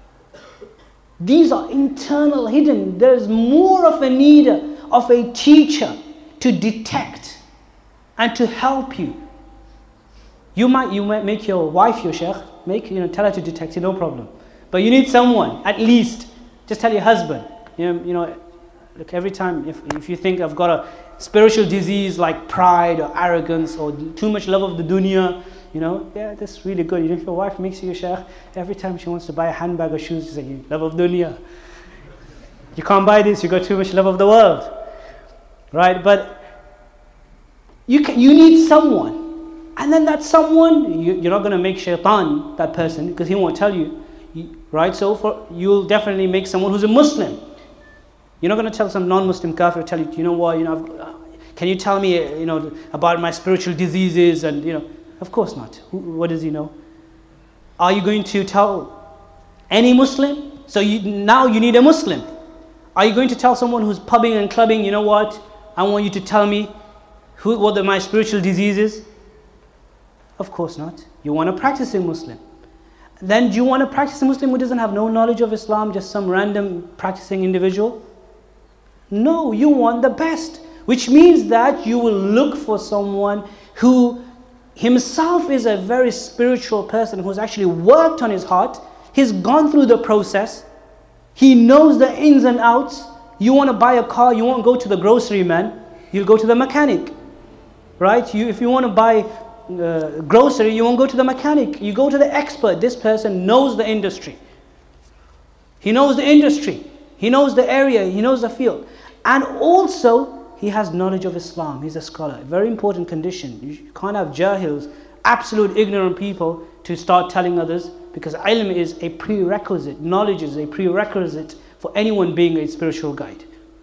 These are internal, hidden. There's more of a need of a teacher to detect and to help you. You might make your wife your sheikh, tell her to detect it, no problem. But you need someone, at least. Just tell your husband. Look, every time if you think I've got a spiritual disease like pride or arrogance or too much love of the dunya, that's really good. If your wife makes you a sheikh, every time she wants to buy a handbag or shoes, you say, love of dunya. You can't buy this, you got too much love of the world. Right? But you need someone. And then that someone, you're not going to make shaitan that person, because he won't tell you. Right? So you'll definitely make someone who's a Muslim. You're not going to tell some non-Muslim kafir, tell you, can you tell me, about my spiritual diseases and, Of course not. What does he know? Are you going to tell any Muslim? So now you need a Muslim. Are you going to tell someone who's pubbing and clubbing, I want you to tell me what my spiritual disease is? Of course not. You want a practicing Muslim. Then do you want to practice a Muslim who doesn't have no knowledge of Islam, just some random practicing individual? No, you want the best. Which means that you will look for someone who himself is a very spiritual person, who's actually worked on his heart. He's gone through the process. He knows the ins and outs. You want to buy a car, you won't go to the grocery man, you'll go to the mechanic. Right? If you want to buy grocery, you won't go to the mechanic, you go to the expert. This person knows the industry. He knows the industry. He knows the area. He knows the field. And also, he has knowledge of Islam. He's a scholar. Very important condition. You can't have jahils, absolute ignorant people, to start telling others, because ilm is a prerequisite. Knowledge is a prerequisite for anyone being a spiritual guide.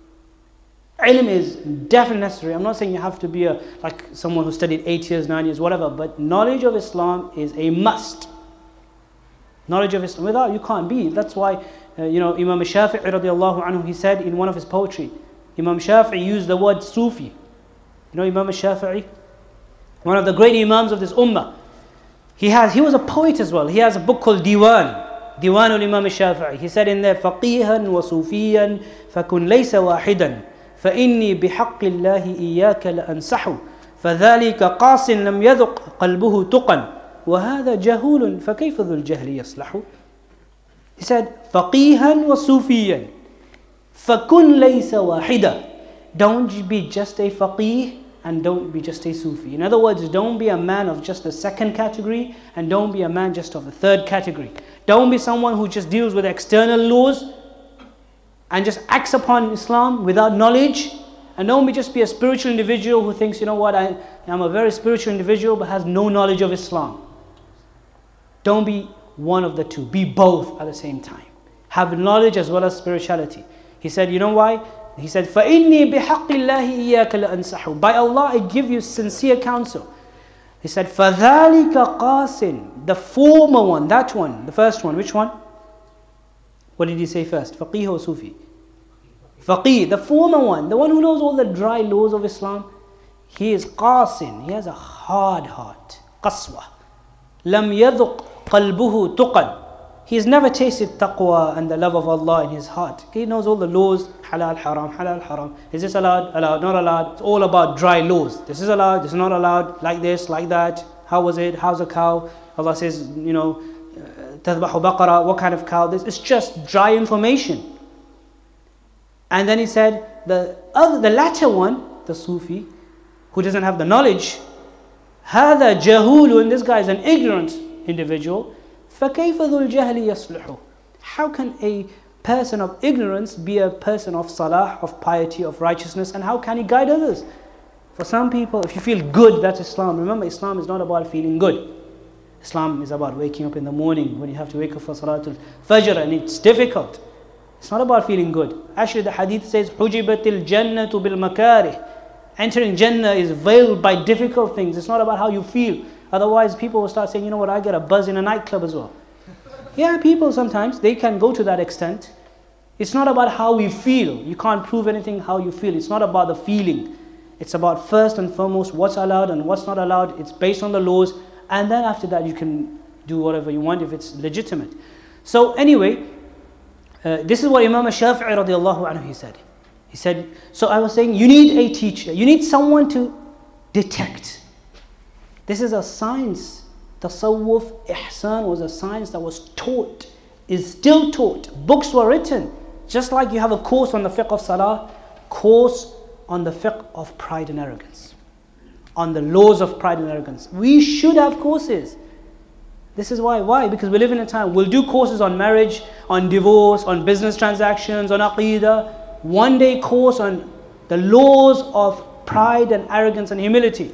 Ilm is definitely necessary. I'm not saying you have to be like someone who studied 8 years, 9 years, whatever, but knowledge of Islam is a must. Knowledge of Islam, without you can't be. That's why, Imam Shafi'i radiallahu anhu, he said in one of his poetry, Imam Shafi'i used the word Sufi. Imam Shafi'i, one of the great Imams of this ummah. He was a poet as well. He has a book called Diwan al-Imam Shafi'i. He said in there, فَقِيهًا وَصُوفِيًّا فَكُنْ لَيْسَ وَاحِدًا فإني بحق الله إياك لأنصح فذلك قاص لم يذق قلبه تقا وهذا جهول فكيف ذو الجهل يصلح. He said فقيها وصوفيا فكن ليس واحدا. Don't be just a faqih and don't be just a Sufi. In other words, don't be a man of just the second category and don't be a man just of the third category. Don't be someone who just deals with external laws and just acts upon Islam without knowledge. And don't just be a spiritual individual who thinks, I'm a very spiritual individual but has no knowledge of Islam. Don't be one of the two. Be both at the same time. Have knowledge as well as spirituality. He said, you know why? He said, فَإِنِّي بِحَقِّ اللَّهِ إِيَّاكَ لَأَنْصَحُ. By Allah, I give you sincere counsel. He said, فَذَلِكَ قَاسٍ. The former one, that one, the first one, which one? What did he say first? Faqih or Sufi? Faqih, the former one, the one who knows all the dry laws of Islam. He is qasin, he has a hard heart. Qaswa. Lam yadhuq qalbuhu tuqan. He has never tasted taqwa and the love of Allah in his heart. He knows all the laws, halal, haram. Is this allowed? Allowed, not allowed. It's all about dry laws. This is allowed, this is not allowed, like this, like that. How was it? How's a cow? Allah says, تذبح بقرة, what kind of cow? It's just dry information. And then he said, the latter one, the Sufi, who doesn't have the knowledge, هذا جهول, this guy is an ignorant individual. فكيف ذو الجهل يصلح. How can a person of ignorance be a person of salah, of piety, of righteousness, and how can he guide others? For some people, if you feel good, that's Islam. Remember, Islam is not about feeling good. Islam is about waking up in the morning when you have to wake up for Salatul Fajr and it's difficult. It's not about feeling good. Actually, the hadith says, حُجِبَتِ الْجَنَّةُ بِالْمَكَارِهِ. Entering Jannah is veiled by difficult things. It's not about how you feel. Otherwise, people will start saying, I get a buzz in a nightclub as well. Yeah, people sometimes, they can go to that extent. It's not about how we feel. You can't prove anything how you feel. It's not about the feeling. It's about first and foremost what's allowed and what's not allowed. It's based on the laws. And then after that you can do whatever you want if it's legitimate. So anyway, this is what Imam Shafi'i radiallahu anhu he said. He said, so I was saying you need a teacher. You need someone to detect. This is a science. Tasawwuf, ihsan was a science that was taught, is still taught. Books were written. Just like you have a course on the fiqh of salah, course on the fiqh of pride and arrogance, on the laws of pride and arrogance. We should have courses. This is why. Why? Because we live in a time, we'll do courses on marriage, on divorce, on business transactions, on aqeedah, one-day course on the laws of pride and arrogance and humility.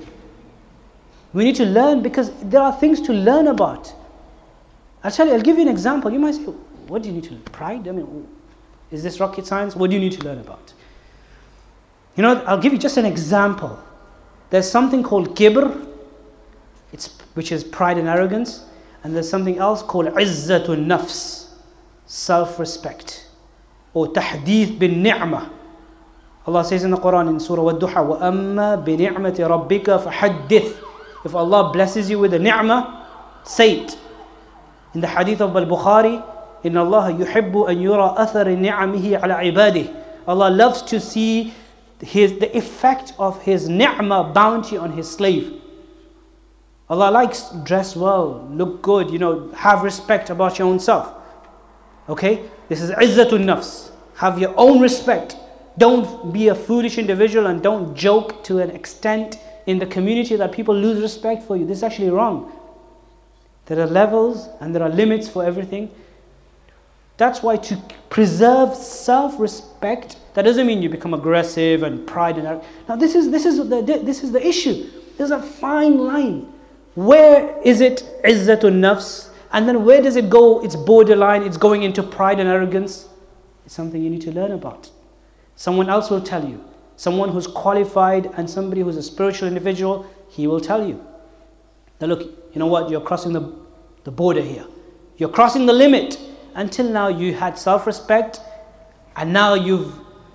We need to learn because there are things to learn about. I'll give you an example. You might say, what do you need to learn? Pride? I mean, is this rocket science? What do you need to learn about? You know, I'll give you just an example. There's something called kibr, which is pride and arrogance. And there's something else called izzatun nafs, self-respect. Or tahdith bin ni'mah. Allah says in the Quran in Surah Wad-Duha, وَأَمَّا بِنِعْمَةِ رَبِّكَ فَحَدِّثْ. If Allah blesses you with a ni'mah, say it. In the hadith of Al-Bukhari, إِنَّ اللَّهَ يُحِبُّ أَن يُرَى أَثَرِ نِعَمِهِ عَلَى عِبَادِهِ. Allah loves to see the effect of His ni'mah, bounty on His slave. Allah likes dress well, look good, have respect about your own self. Okay? This is izzatun nafs. Have your own respect. Don't be a foolish individual and don't joke to an extent in the community that people lose respect for you. This is actually wrong. There are levels and there are limits for everything. That's why to preserve self-respect, that doesn't mean you become aggressive and pride and arrogance. Now this is the issue. There's a fine line. Where is it izzatun nafs? And then where does it go? It's borderline, it's going into pride and arrogance. It's something you need to learn about. Someone else will tell you. Someone who's qualified and somebody who's a spiritual individual, he will tell you. Now look, you know what? You're crossing the border here. You're crossing the limit. Until now you had self-respect and now you've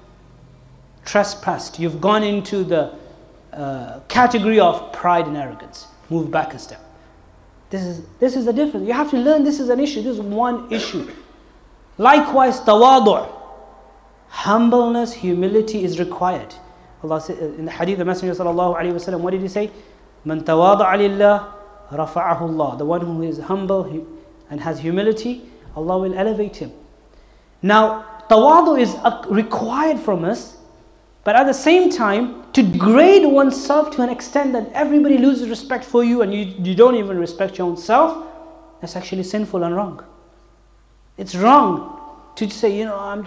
trespassed. You've gone into the category of pride and arrogance. Move back a step. This is the difference. You have to learn this is an issue. This is one issue. Likewise, tawadu'. Humbleness, humility is required. Allah said in the hadith, the Messenger sallallahu alaihi wasallam, what did he say? Man tawada'a lillah, rafa'ahu Allah. The one who is humble and has humility, Allah will elevate him. Now, tawadu is required from us, but at the same time, to degrade oneself to an extent that everybody loses respect for you and you don't even respect your own self, that's actually sinful and wrong. It's wrong to say,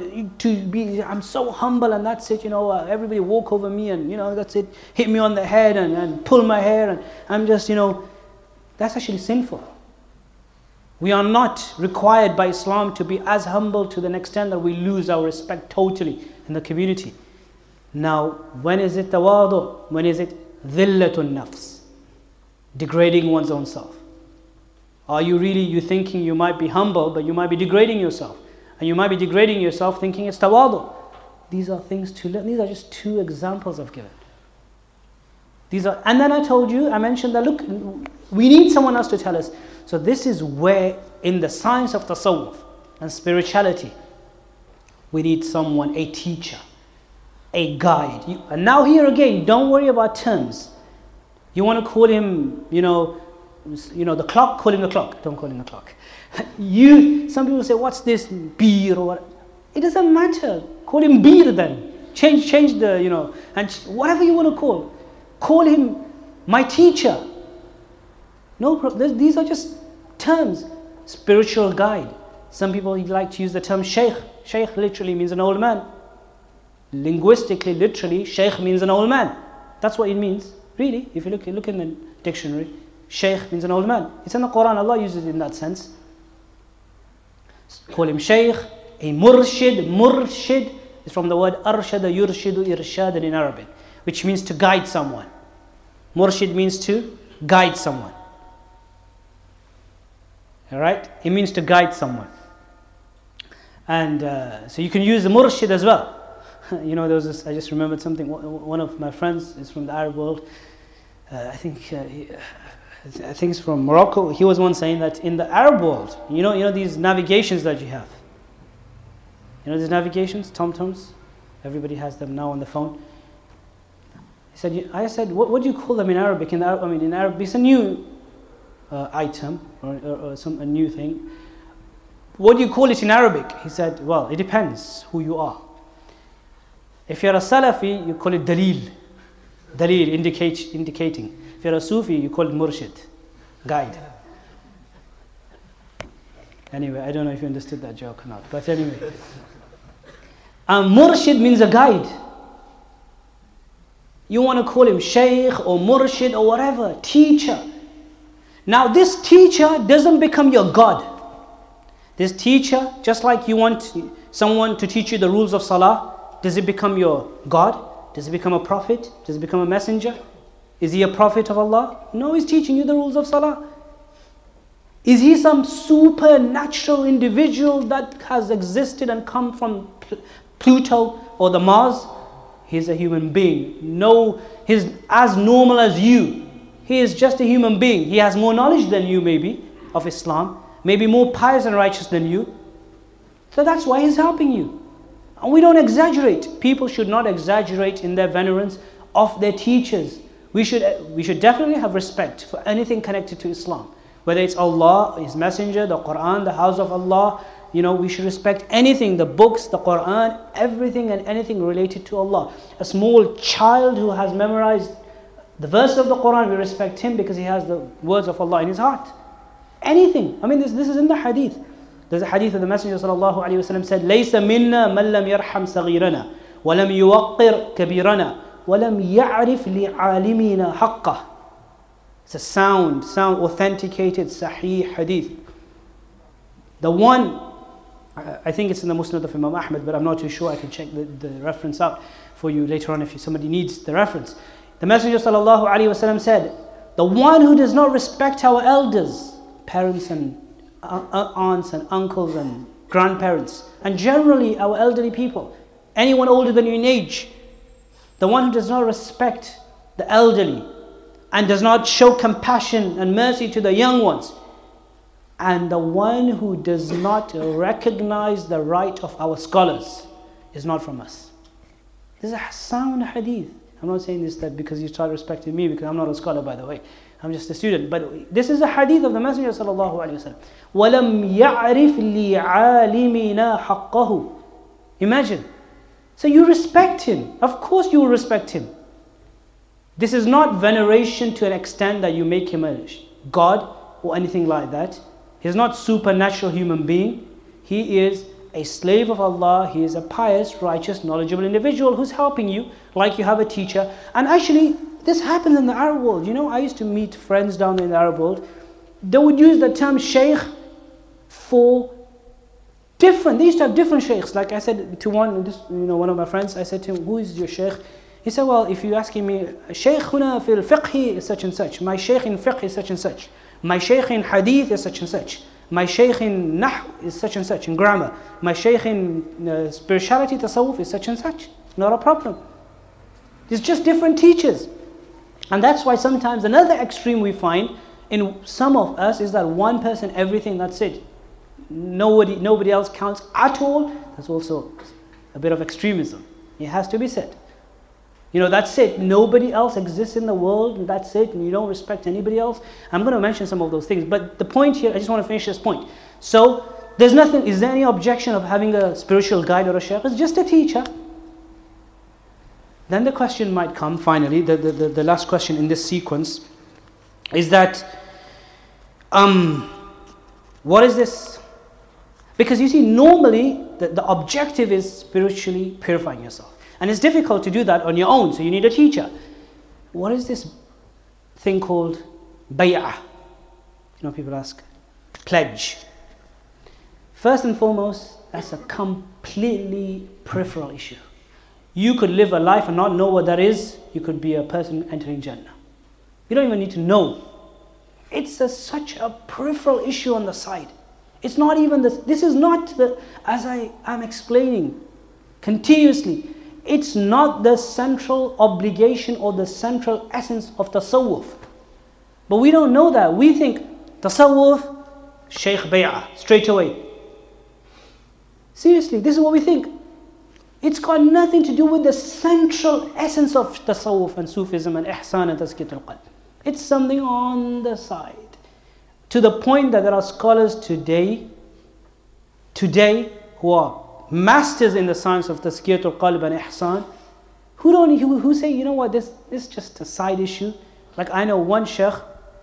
I'm so humble and that's it, everybody walk over me and, that's it, hit me on the head and pull my hair and I'm just, that's actually sinful. We are not required by Islam to be as humble to the extent that we lose our respect totally in the community. Now, when is it tawadu? When is it dhillatun nafs? Degrading one's own self. Are you thinking you might be humble, but you might be degrading yourself. And you might be degrading yourself thinking it's tawadu. These are things to learn. These are just two examples I've given. And then I mentioned that look, we need someone else to tell us. So this is where in the science of tasawwuf and spirituality, we need someone, a teacher, a guide. And now here again, don't worry about terms. You want to call him, the clock, call him the clock. Don't call him the clock. Some people say, what's this, beer or what? It doesn't matter. Call him beer then. Change the, and whatever you want to call. Call him my teacher. No problem. These are just terms. Spiritual guide. Some people like to use the term shaykh. Shaykh literally means an old man. Linguistically, literally, shaykh means an old man. That's what it means. Really, if you look in the dictionary, shaykh means an old man. It's in the Quran, Allah uses it in that sense. Call him shaykh, a murshid. Murshid is from the word arshada yurshidu irshadan in Arabic, which means to guide someone. Murshid means to guide someone. Alright? It means to guide someone. And so you can use the murshid as well. You know, there was this, I just remembered something. One of my friends is from the Arab world. I think it's from Morocco. He was once saying that in the Arab world, you know these navigations that you have. You know these navigations, TomToms. Everybody has them now on the phone. I said, what do you call them in Arabic? In Arabic, it's a new item or a new thing. What do you call it in Arabic? He said, well, it depends who you are. If you're a Salafi, you call it dalil. Dalil, indicating. If you're a Sufi, you call it murshid, guide. Anyway, I don't know if you understood that joke or not. But anyway. Murshid means a guide. You want to call him shaykh or murshid or whatever, teacher. Now this teacher doesn't become your God. This teacher, just like you want someone to teach you the rules of salah, does it become your God? Does he become a prophet? Does he become a messenger? Is he a prophet of Allah? No, he's teaching you the rules of salah. Is he some supernatural individual that has existed and come from Pluto or the Mars? He's a human being. No, he's as normal as you. He is just a human being. He has more knowledge than you maybe of Islam. Maybe more pious and righteous than you. So that's why he's helping you. And we don't exaggerate. People should not exaggerate in their venerance of their teachers. We should definitely have respect for anything connected to Islam. Whether it's Allah, His Messenger, the Quran, the house of Allah. You know, we should respect anything, the books, the Quran, everything and anything related to Allah. A small child who has memorized the verse of the Quran, we respect him because he has the words of Allah in his heart. Anything. I mean, this is in the hadith. There's a hadith of the Messenger sallallahu alaihi wasallam said, لَيْسَ مِنَّا مَنْ لَمْ يَرْحَمْ صَغِيرَنَا وَلَمْ يُوَقِّرْ كَبِيرَنَا وَلَمْ يَعْرِفْ لِعَالِمِينَا حَقَّهِ. It's a sound authenticated Sahih hadith. The one, I think it's in the Musnad of Imam Ahmad, but I'm not too sure. I can check the reference out for you later on if somebody needs the reference. The Messenger sallallahu alaihi wasallam said, the one who does not respect our elders, parents and aunts and uncles and grandparents, and generally our elderly people, anyone older than you in age, the one who does not respect the elderly and does not show compassion and mercy to the young ones, and the one who does not recognize the right of our scholars is not from us. This is a sound hadith. I'm not saying this that because you start respecting me, because I'm not a scholar, by the way. I'm just a student. But this is a hadith of the Messenger sallallahu alaihi wasallam. وَلَمْ يَعْرِفْ لِعَالِمِنَا حَقَّهُ. Imagine. So you respect him. Of course you will respect him. This is not veneration to an extent that you make him a God or anything like that. He's not supernatural human being. He is a slave of Allah. He is a pious, righteous, knowledgeable individual who's helping you like you have a teacher. And actually, this happens in the Arab world. You know, I used to meet friends down there in the Arab world. They would use the term shaykh for different. They used to have different shaykhs. Like I said to one of my friends, I said to him, who is your shaykh? He said, well, if you're asking me, shaykhuna fil fiqh is such and such. My shaykh in fiqh is such and such. My shaykh in hadith is such and such. My shaykh in nahm is such and such, in grammar. My shaykh in spirituality, tasawwuf is such and such. Not a problem. It's just different teachers. And that's why sometimes another extreme we find in some of us is that one person, everything, that's it. Nobody else counts at all. That's also a bit of extremism. It has to be said. You know, that's it. Nobody else exists in the world, and that's it, and you don't respect anybody else. I'm going to mention some of those things. But the point here, I just want to finish this point. So, there's nothing, is there any objection of having a spiritual guide or a shaykh? It's just a teacher. Then the question might come, finally, the last question in this sequence, is that, what is this? Because you see, normally, the objective is spiritually purifying yourself. And it's difficult to do that on your own, so you need a teacher. What is this thing called bay'ah? You know, people ask, pledge. First and foremost, that's a completely peripheral issue. You could live a life and not know what that is. You could be a person entering Jannah. You don't even need to know. It's such a peripheral issue on the side. It's not even this is not as I am explaining continuously, it's not the central obligation or the central essence of tasawwuf. But we don't know that. We think tasawwuf, Shaykh Bay'ah, straight away. Seriously, this is what we think. It's got nothing to do with the central essence of tasawwuf and Sufism and ihsan and tazkiyatul qalb. It's something on the side. To the point that there are scholars today who are masters in the science of tazkiyatul qalb and ihsan, who say, you know what, this is just a side issue. Like I know one sheikh,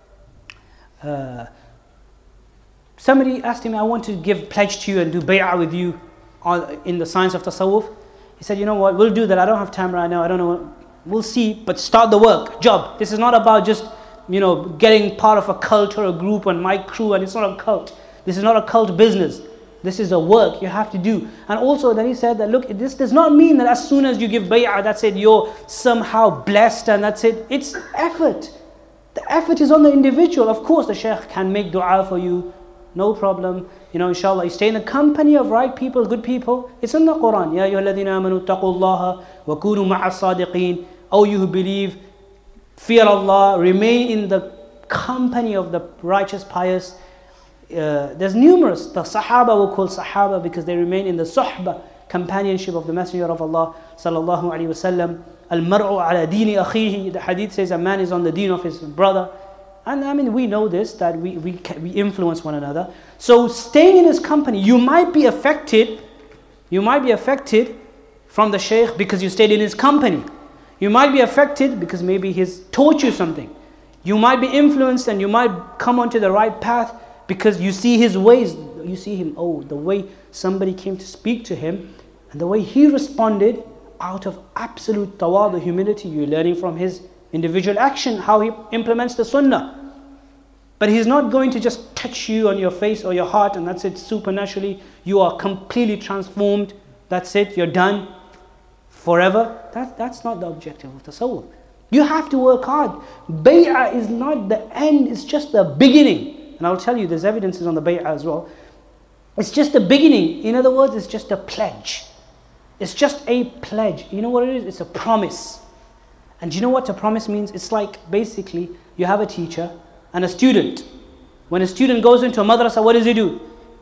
somebody asked him, I want to give pledge to you and do bay'ah with you in the science of tasawwuf. He said, you know what, we'll do that. I don't have time right now. I don't know. We'll see, but start the work, job. This is not about just, getting part of a cult or a group and my crew, and it's not a cult. This is not a cult business. This is a work you have to do. And also then he said that, look, this does not mean that as soon as you give bay'ah, that's it, you're somehow blessed and that's it. It's effort. The effort is on the individual. Of course, the shaykh can make dua for you, no problem. Inshallah, you stay in the company of right people, good people. It's in the Quran. Ya ayyuhalladhina amanu taqullaha wa kunu ma'as sadiqeen. O you who believe, fear Allah, remain in the company of the righteous, pious. There's numerous. The Sahaba were called Sahaba because they remain in the Suhbah, companionship of the Messenger of Allah sallallahu alaihi wasallam. Al-mar'u ala dini akhihi. The hadith says a man is on the deen of his brother. And we know this, that we influence one another. So staying in his company, you might be affected from the shaykh because you stayed in his company. You might be affected because maybe he's taught you something. You might be influenced and you might come onto the right path because you see his ways. You see him, the way somebody came to speak to him and the way he responded out of absolute tawadu, humility. You're learning from his individual action, how he implements the sunnah. But he's not going to just touch you on your face or your heart and that's it, supernaturally. You are completely transformed. That's it, you're done forever. That's not the objective of tasawwuf. You have to work hard. Bay'ah is not the end, it's just the beginning. And I'll tell you, there's evidences on the bay'ah as well. It's just the beginning. In other words, it's just a pledge. It's just a pledge. You know what it is? It's a promise. And do you know what a promise means? It's like basically you have a teacher and a student. When a student goes into a madrasa, what does he do?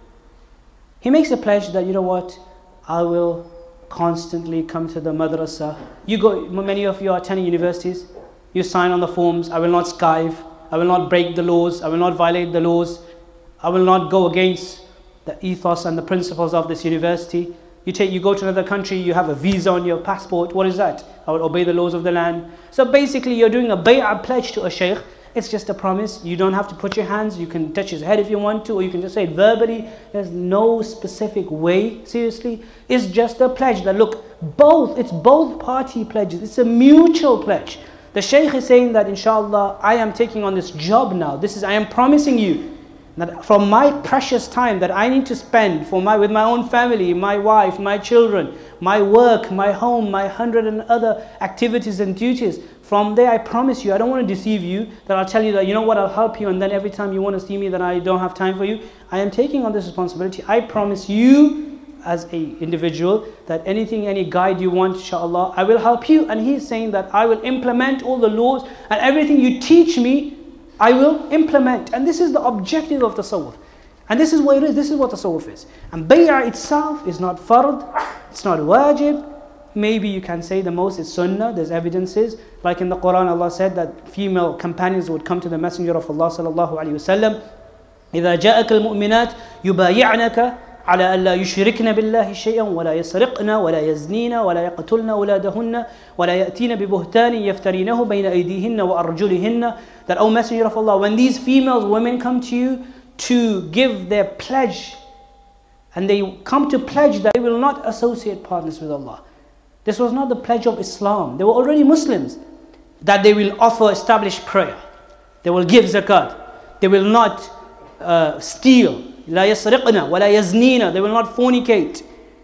He makes a pledge that, you know what, I will constantly come to the madrasa. Many of you are attending universities. You sign on the forms, I will not skive, I will not break the laws, I will not violate the laws, I will not go against the ethos and the principles of this university. You go to another country, you have a visa on your passport. What is that? I will obey the laws of the land. So basically you're doing a bay'ah pledge to a shaykh. It's just a promise. You don't have to put your hands. You can touch his head if you want to, or you can just say it verbally. There's no specific way, seriously. It's just a pledge that, look, it's both party pledges. It's a mutual pledge. The shaykh is saying that, inshallah, I am taking on this job now. I am promising you that from my precious time that I need to spend with my own family, my wife, my children, my work, my home, my 100 and other activities and duties. From there, I promise you, I don't want to deceive you, that I'll tell you that, you know what, I'll help you, and then every time you want to see me, that I don't have time for you. I am taking on this responsibility. I promise you, as an individual, that any guide you want, inshallah, I will help you. And he's saying that I will implement all the laws, and everything you teach me, I will implement. And this is the objective of tasawwuf. And this is what it is, this is what tasawwuf is. And bay'ah itself is not fard, it's not wajib. Maybe you can say the most is sunnah. There's evidences. Like in the Quran, Allah said that female companions would come to the Messenger of Allah sallallahu alaihi wasallam. إذا جاءك المؤمنات يبايعنك على ألا يشركن بالله شيئا ولا يسرقن ولا يزنين ولا يقتلن أولادهن ولا يأتين ببهتان يفترينه بين أيديهن وأرجلهن. That, O Messenger of Allah, when these women come to you to give their pledge, and they come to pledge that they will not associate partners with Allah. This was not the pledge of Islam. They were already Muslims. That they will establish prayer. They will give zakat. They will not steal. لا يسرقن ولا يزنين. They will not fornicate.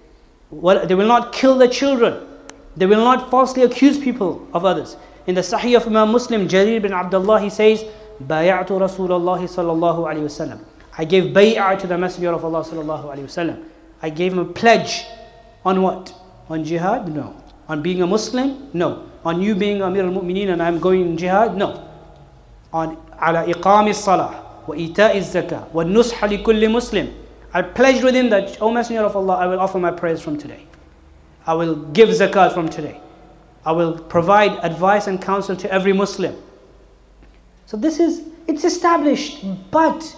They will not kill their children. They will not falsely accuse people of others. In the Sahih of Imam Muslim, Jarir bin Abdullah, he says, بايعت رسول الله صلى الله عليه وسلم I gave bay'ah to the Messenger of Allah sallallahu alaihi wasallam. I gave him a pledge on what? On jihad? No. On being a Muslim? No. On you being Amir al-Mu'mineen and I'm going in jihad? No. On ala iqami salah wa ita'i zakah wa nusha li kulli Muslim. I pledged with him that, O Messenger of Allah, I will offer my prayers from today. I will give zakat from today. I will provide advice and counsel to every Muslim. So it's established, but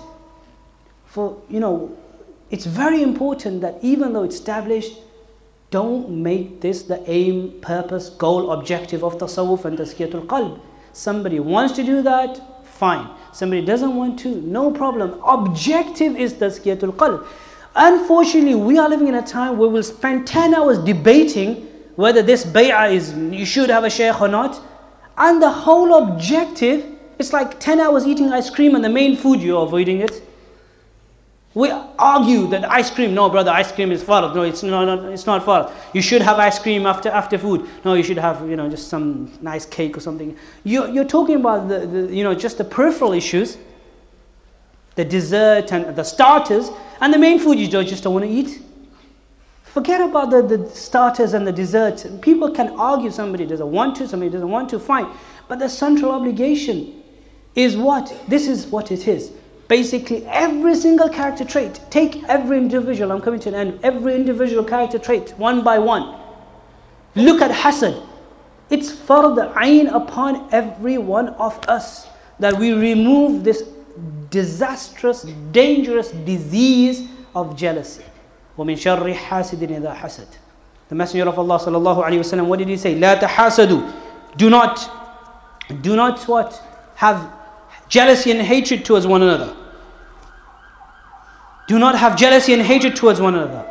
it's very important that even though it's established, don't make this the aim, purpose, goal, objective of tasawwuf and tazkiyatul qalb. Somebody wants to do that, fine. Somebody doesn't want to, no problem. Objective is tazkiyatul qalb. Unfortunately, we are living in a time where we'll spend 10 hours debating whether this bay'ah is, you should have a shaykh or not. And the whole objective, it's like 10 hours eating ice cream and the main food you're avoiding it. We argue that ice cream, no brother, ice cream is fard. No, it's not fard. You should have ice cream after food. No, you should have, just some nice cake or something. You're talking about just the peripheral issues, the dessert and the starters, and the main food you just don't want to eat. Forget about the starters and the dessert. People can argue, somebody doesn't want to, somebody doesn't want to, fine. But the central obligation is what? This is what it is. Basically, every single character trait, take every individual, I'm coming to an end, every individual character trait, one by one. Look at hasad. It's fard ayn upon every one of us that we remove this disastrous, dangerous disease of jealousy. وَمِن شَرِّ حَاسِدٍ إِذَا حَسَدٍ. The Messenger of Allah sallallahu alaihi wasallam, what did he say? لَا تَحَاسَدُوا. Do not what? Have jealousy and hatred towards one another. Do not have jealousy and hatred towards one another.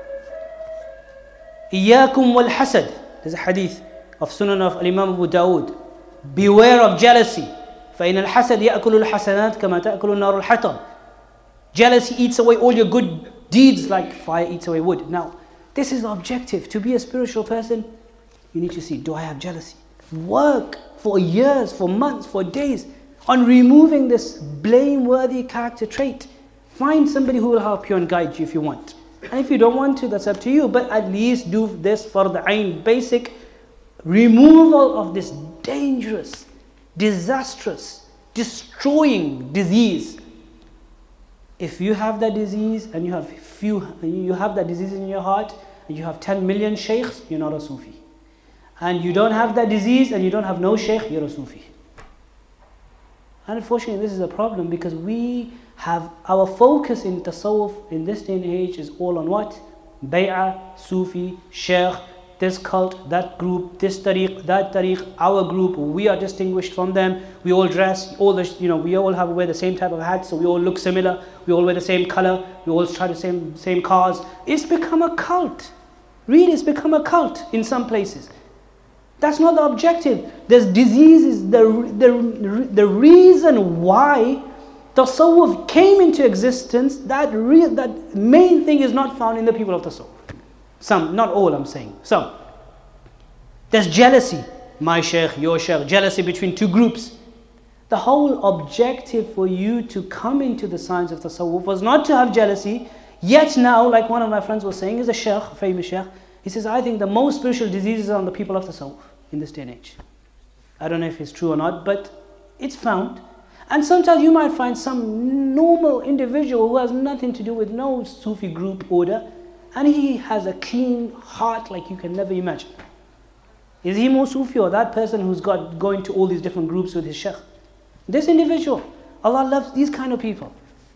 إِيَّاكُمْ وَالْحَسَدِ. There's a hadith of Sunan of Imam Abu Dawood. Beware of jealousy. فَإِنَّ الْحَسَدِ يَأْكُلُ الْحَسَنَاتِ كَمَا تَأْكُلُ النَّارُ الْحَطَبِ. Jealousy eats away all your good deeds like fire eats away wood. Now, this is the objective. To be a spiritual person, you need to see, do I have jealousy? Work for years, for months, for days on removing this blameworthy character trait. Find somebody who will help you and guide you if you want. And if you don't want to, that's up to you. But at least do this for the ayn, basic removal of this dangerous, disastrous, destroying disease. If you have that disease and you have that disease in your heart and you have 10 million shaykhs, you're not a Sufi. And you don't have that disease and you don't have no shaykh, you're a Sufi. And unfortunately, this is a problem because we have our focus in tasawwuf in this day and age is all on what? Bay'ah, Sufi, shaykh, this cult, that group, this tariq, that tariq, our group, we are distinguished from them. We all dress, we all wear the same type of hats, so we all look similar. We all wear the same color. We all try the same cars. It's become a cult. Really, it's become a cult in some places. That's not the objective. There's diseases. The reason why tasawwuf came into existence, that main thing is not found in the people of tasawwuf. Some, not all I'm saying, some. There's jealousy, my shaykh, your shaykh, jealousy between two groups. The whole objective for you to come into the science of tasawwuf was not to have jealousy, yet now, like one of my friends was saying, is a shaykh, a famous shaykh, he says, I think the most spiritual diseases are on the people of tasawwuf in this day and age. I don't know if it's true or not, but it's found. And sometimes you might find some normal individual who has nothing to do with no Sufi group order, and he has a clean heart like you can never imagine. Is he more Sufi or that person who's going to all these different groups with his shaykh? This individual, Allah loves these kind of people.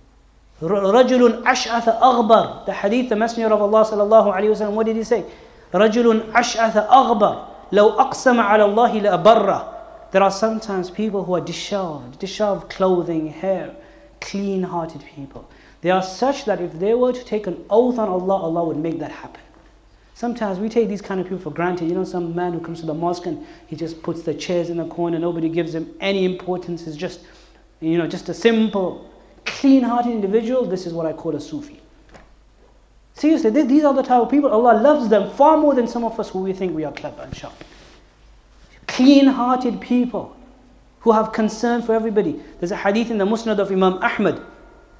رَجُلٌ أَشْعَثَ أَغْبَرُ. The hadith, the Messenger of Allah sallallahu alayhi wa sallam, what did he say? رَجُلٌ أَشْعَثَ أَغْبَرُ لَوْ أَقْسَمَ عَلَى اللَّهِ لَأَبَرَّ. There are sometimes people who are disheveled clothing, hair, clean-hearted people. They are such that if they were to take an oath on Allah, Allah would make that happen. Sometimes we take these kind of people for granted. Some man who comes to the mosque and he just puts the chairs in the corner, nobody gives him any importance. It's just, just a simple, clean-hearted individual. This is what I call a Sufi. Seriously, these are the type of people, Allah loves them far more than some of us who we think we are clever and sharp. Clean-hearted people who have concern for everybody. There's a hadith in the Musnad of Imam Ahmad.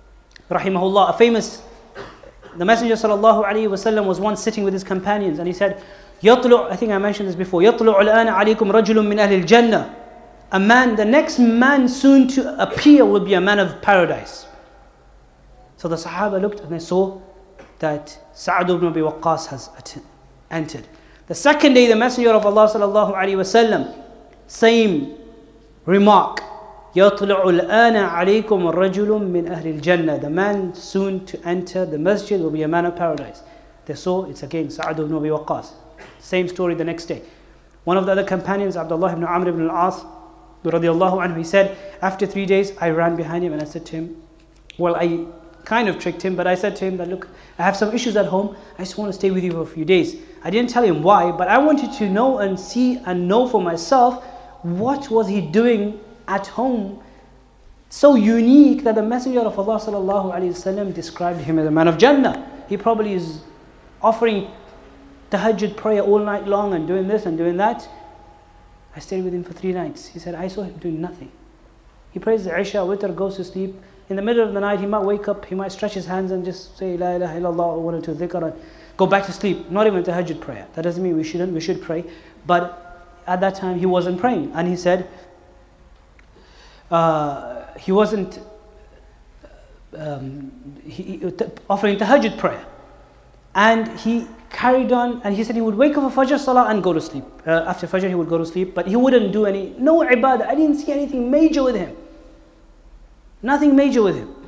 rahimahullah, the Messenger sallallahu alayhi wasallam was once sitting with his companions and he said, I think I mentioned this before, يَطْلُعُ الْآنَ عَلَيْكُمْ رَجُلٌ مِّنْ أَهْلِ الْجَنَّةِ The next man soon to appear will be a man of paradise. So the Sahaba looked and they saw that Sa'd ibn Abi Waqqas has entered. The second day, the Messenger of Allah sallallahu alayhi wasallam, same remark, يَطْلُعُ الْآنَ عَلَيْكُمْ رَجُلٌ مِّنْ أَهْلِ الْجَنَّةِ The man soon to enter the masjid will be a man of paradise. They saw, it's again Sa'd ibn Abi Waqqas. Same story the next day. One of the other companions, Abdullah ibn Amr ibn al-As, radiallahu anhu, he said, after 3 days, I ran behind him and I said to him, well, I kind of tricked him, but I said to him that, look, I have some issues at home, I just want to stay with you for a few days. I didn't tell him why, but I wanted to know and see and know for myself, what was he doing at home so unique that the Messenger of Allah sallallahu alaihi wasallam described him as a man of Jannah. He probably is offering tahajjud prayer all night long and doing this and doing that. I stayed with him for 3 nights. He said, I saw him doing nothing. He prays the Isha, Witr, goes to sleep. In the middle of the night, he might wake up, he might stretch his hands and just say, La ilaha illallah, or 1 or 2 dhikr, and go back to sleep. Not even tahajjud prayer. That doesn't mean we shouldn't, we should pray. But at that time, he wasn't praying. And he said, he wasn't offering tahajjud prayer. And he carried on, and he said he would wake up for Fajr Salah and go to sleep. After Fajr he would go to sleep, but he wouldn't do no ibadah. I didn't see anything major with him. Nothing major with him.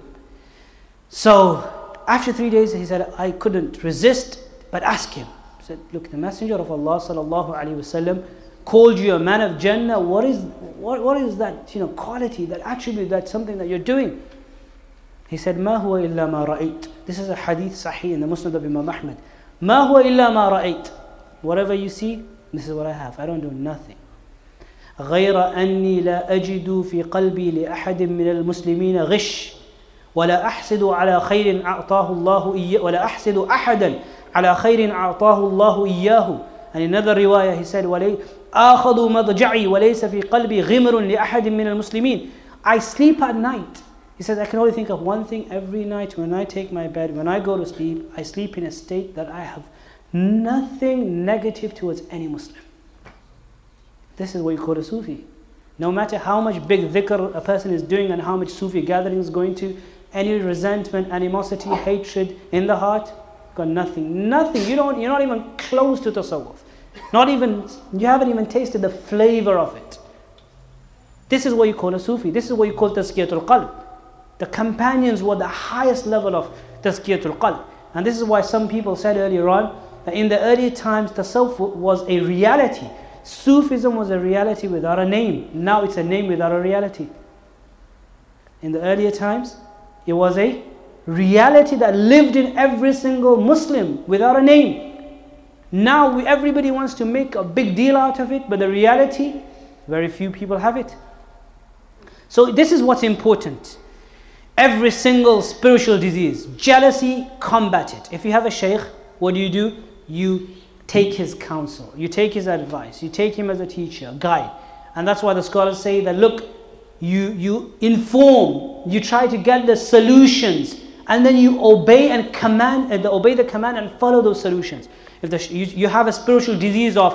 So after 3 days he said, I couldn't resist but ask him. He said, look, the Messenger of Allah sallallahu alaihi wasallam called you a man of Jannah. What is that quality, that attribute, that something that you're doing? He said, ما هو إلا ما رأيت. This is a hadith sahih in the Musnad of Imam Ahmad. ما هو إلا ما رأيت. Whatever you see, this is what I have. I don't do nothing. غير أني لا أجد في قلبي لأحد من المسلمين غش ولا أحسد على خير أعطاه الله إياه ولا أحسد أحدا على خير أعطاه الله إياه. And in another riwayah he said, آخذ مضجعي وليس في قلبي غمر لأحد من المسلمين. I sleep at night. He says, I can only think of one thing every night when I take my bed, when I go to sleep, I sleep in a state that I have nothing negative towards any Muslim. This is what you call a Sufi. No matter how much big dhikr a person is doing and how much Sufi gathering is going to, any resentment, animosity, hatred in the heart, got nothing. Nothing. You're not even close to tasawwuf. You haven't even tasted the flavor of it. This is what you call a Sufi. This is what you call tazkiyatul qalb. The companions were the highest level of tazkiyatul qalb. And this is why some people said earlier on that in the earlier times tasawwuf was a reality. Sufism was a reality without a name. Now it's a name without a reality. In the earlier times, it was a reality that lived in every single Muslim without a name. Now everybody wants to make a big deal out of it, but the reality, very few people have it. So this is what's important. Every single spiritual disease, jealousy, combat it. If you have a shaykh, what do? You take his counsel, you take his advice, you take him as a teacher, guide. And that's why the scholars say that, look, you inform, you try to get the solutions, and then you obey the command and follow those solutions. If you have a spiritual disease of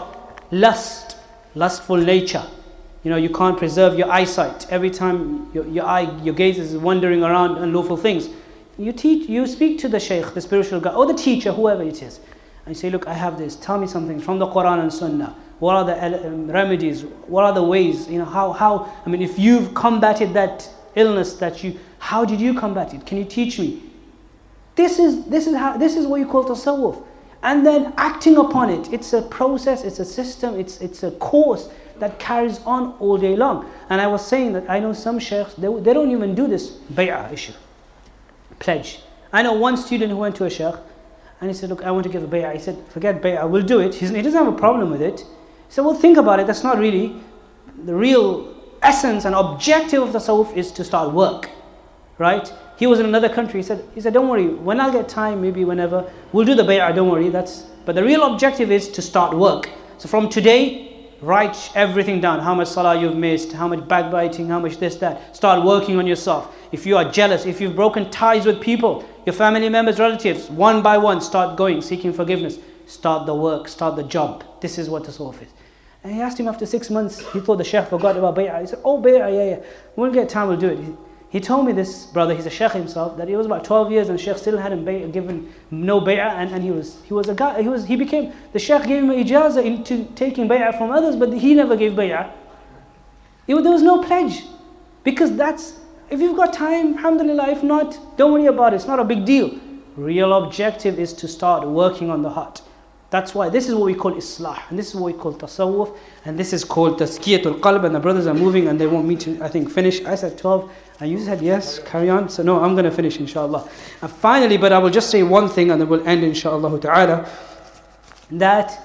lustful nature, you can't preserve your eyesight. Every time your gaze is wandering around unlawful things. You speak to the shaykh, the spiritual guy, or the teacher, whoever it is. And you say, look, I have this. Tell me something from the Quran and Sunnah. What are the remedies? What are the ways? If you've combated that illness how did you combat it? Can you teach me? This is what you call tasawwuf. And then acting upon it. It's a process, it's a system, it's a course that carries on all day long. And I was saying that I know some sheikhs, they don't even do this bay'ah issue, pledge. I know one student who went to a sheikh and he said, look, I want to give a bay'ah. He said, forget bay'ah, we'll do it. He doesn't have a problem with it. He said, well, think about it. That's not really the real essence and objective of the tasawwuf is to start work, right? He was in another country. He said, don't worry, when I'll get time, maybe whenever, we'll do the bay'ah, don't worry. But the real objective is to start work. So from today, Write everything down. How much salah you've missed, how much backbiting, how much this, that. Start working on yourself. If you are jealous, if you've broken ties with people, your family members, relatives, one by one, start going, seeking forgiveness. Start the work, start the job. This is what tasawwuf is. And he asked him after 6 months, he thought the Shaykh forgot about bay'ah. He said, oh, bay'ah, yeah. We'll get time, we'll do it. He told me, this brother, he's a Shaykh himself, that it was about 12 years and Shaykh still hadn't given no bay'ah, and he was a guy, the Shaykh gave him ijazah into taking bay'ah from others, but he never gave bay'ah. There was no pledge. Because if you've got time, alhamdulillah, if not, don't worry about it, it's not a big deal. Real objective is to start working on the heart. That's why this is what we call islah, and this is what we call tasawwuf, and this is called tazkiyatul qalb. And the brothers are moving and they want me to, I think, finish. I said 12 and you said yes, carry on. So no, I'm going to finish inshallah. And finally, but I will just say one thing and then we'll end inshallah ta'ala, that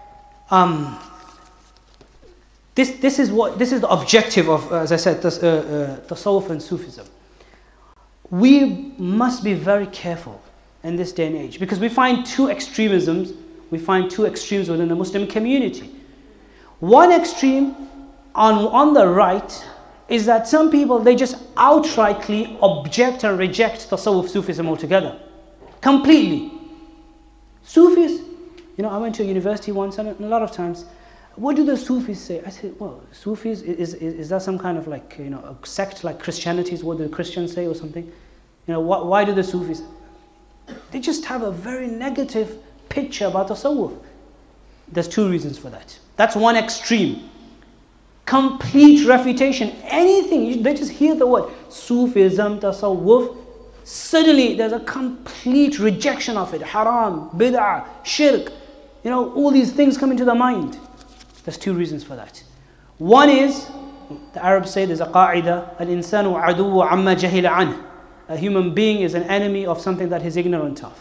this is the objective of, as I said, tasawwuf and Sufism. We must be very careful in this day and age, because we find two extremes within the Muslim community. One extreme on the right is that some people, they just outrightly object and reject tasawwuf, Sufism altogether. Completely. Sufis, I went to a university once, and a lot of times, what do the Sufis say? I said, well, Sufis, is that some kind of a sect like Christianity is what the Christians say or something? Why do the Sufis? They just have a very negative picture about tasawwuf. There's two reasons for that. That's one extreme. Complete refutation. Anything, they just hear the word Sufism, tasawwuf, suddenly there's a complete rejection of it. Haram, bid'ah, shirk. All these things come into the mind. There's two reasons for that. One is, the Arabs say there's a qa'idah, al-insanu aduwwu amma jahila anh. A human being is an enemy of something that he's ignorant of.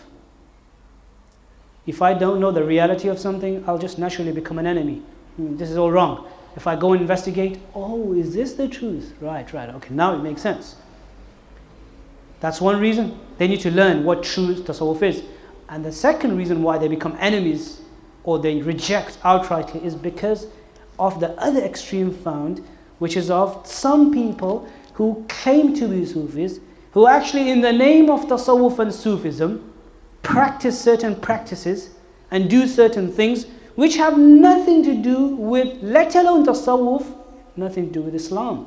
If I don't know the reality of something, I'll just naturally become an enemy. This is all wrong. If I go and investigate, oh, is this the truth? Right, okay, now it makes sense. That's one reason. They need to learn what true tasawwuf is. And the second reason why they become enemies or they reject outrightly is because of the other extreme found, which is of some people who claim to be Sufis, who actually in the name of tasawwuf and Sufism practice certain practices and do certain things which have nothing to do with, let alone tasawwuf, nothing to do with Islam.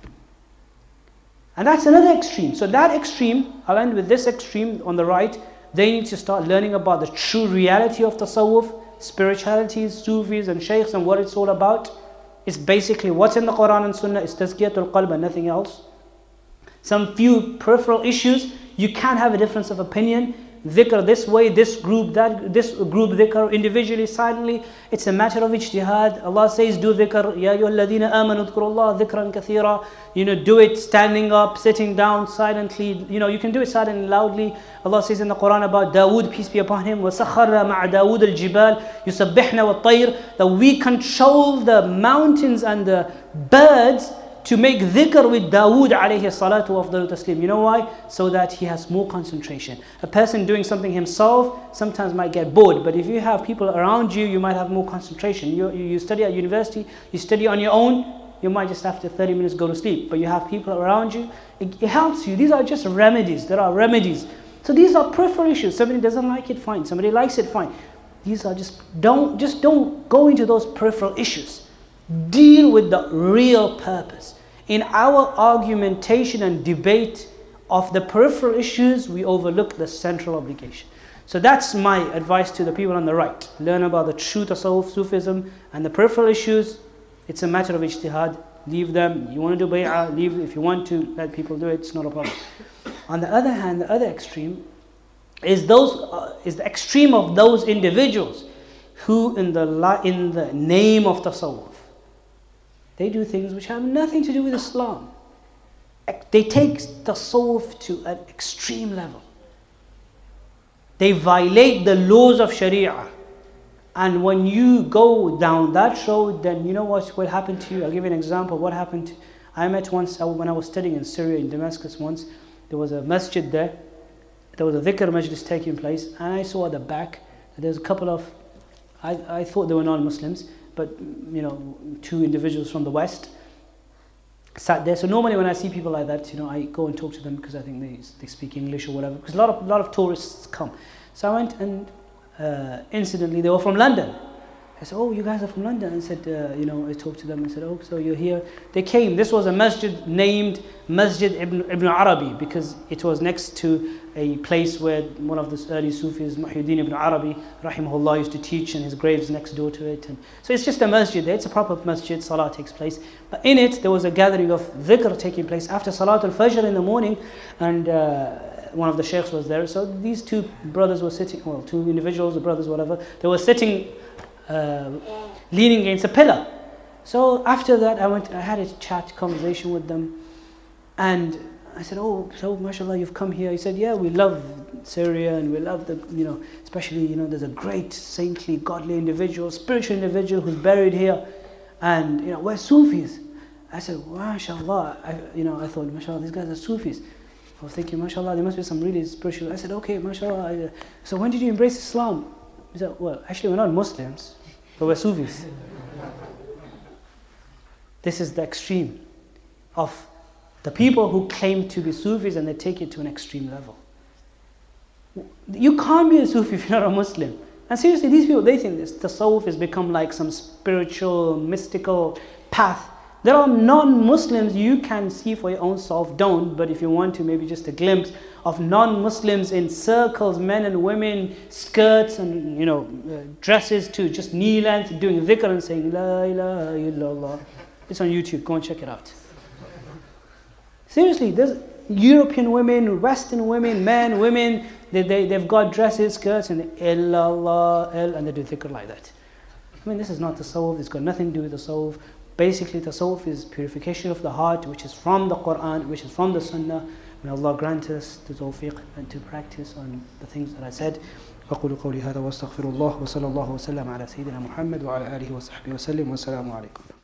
And that's another extreme. So that extreme, I'll end with this extreme on the right, they need to start learning about the true reality of tasawwuf, spiritualities, Sufis and shaykhs and what it's all about. It's basically what's in the Quran and Sunnah, it's tazkiyatul qalb and nothing else. Some few peripheral issues, you can have a difference of opinion. Dhikr this way, this group dhikr, individually, silently. It's a matter of ijtihad. Allah says, do dhikr. Ya ayyuhalladhina amanu dhkurullah dhikran kathira. Do it standing up, sitting down, silently. You can do it silently and loudly. Allah says in the Quran about Dawood, peace be upon him, وَسَخَّرَ مَعَ دَاوُودَ الْجِبَالِ يُسَبِّحْنَ وَالطَّيْرِ, that we control the mountains and the birds to make dhikr with Dawood alayhi salatu afdalu taslim. You know why? So that he has more concentration. A person doing something himself sometimes might get bored, but if you have people around you, you might have more concentration. You study at university, you study on your own, you might just after 30 minutes go to sleep, but you have people around you, it helps you. These are just remedies. There are remedies. So these are peripheral issues. Somebody doesn't like it, fine. Somebody likes it, fine. These are don't go into those peripheral issues. Deal with the real purpose. In our argumentation and debate of the peripheral issues, we overlook the central obligation. So that's my advice to the people on the right. Learn about the true tasawwuf, Sufism, and the peripheral issues. It's a matter of ijtihad. Leave them. You want to do bay'ah, leave. If you want to let people do it, it's not a problem. On the other hand, the other extreme is the extreme of those individuals who in the name of tasawwuf, they do things which have nothing to do with Islam. They take tasawwuf to an extreme level. They violate the laws of Sharia. And when you go down that road, then you know what will happen to you. I'll give you an example. What happened to, I met once, when I was studying in Syria, in Damascus once, there was a masjid there. There was a dhikr majlis taking place. And I saw at the back, there's a couple of, I thought they were non-Muslims. but two individuals from the West sat there. So normally when I see people like that, I go and talk to them because I think they speak English or whatever. Because a lot of tourists come. So I went and incidentally they were from London. I said, "Oh, you guys are from London?" And I said, I talked to them and said, "Oh, so you're here?" They came. This was a masjid named Masjid Ibn Arabi because it was next to a place where one of the early Sufis, Muhyiddin Ibn Arabi, rahimahullah, used to teach, and his grave's next door to it. And so it's just a masjid there. It's a proper masjid. Salah takes place. But in it, there was a gathering of dhikr taking place after Salatul Fajr in the morning, and one of the sheikhs was there. So these two brothers were sitting, two individuals, or brothers, whatever, they were sitting leaning against a pillar. So after that I had a conversation with them, and I said, "Oh, so mashallah, you've come here." He said, "Yeah, we love Syria and we love especially there's a great saintly godly individual, spiritual individual who's buried here, and we're Sufis." I said, "Mashallah." I thought, mashallah, these guys are Sufis. I was thinking, mashallah, there must be some really spiritual. I said, "Okay, mashallah." So when did you embrace Islam? He said, "Well, actually we're not Muslims, but we're Sufis." This is the extreme of the people who claim to be Sufis, and they take it to an extreme level. You can't be a Sufi if you're not a Muslim. And seriously, these people, they think this tasawwuf has become like some spiritual, mystical path. There are non-Muslims you can see for your own self, don't, but if you want to, maybe just a glimpse of non-Muslims in circles, men and women, skirts and dresses to just knee length, doing dhikr and saying La ilaha illallah. It's on YouTube, go and check it out. Seriously, there's European women, Western women, men, women, they've got dresses, skirts, and illallah, and they do dhikr like that. I mean, this is not tasawwuf, it's got nothing to do with tasawwuf. Basically, tasawwuf is purification of the heart, which is from the Quran, which is from the Sunnah. May Allah grant us the tawfiq and to practice on the things that I said. أقول قولي هذا وأستغفر الله وصلى الله وسلم على سيدنا محمد وعلى آله وصحبه وسلم والسلام عليكم.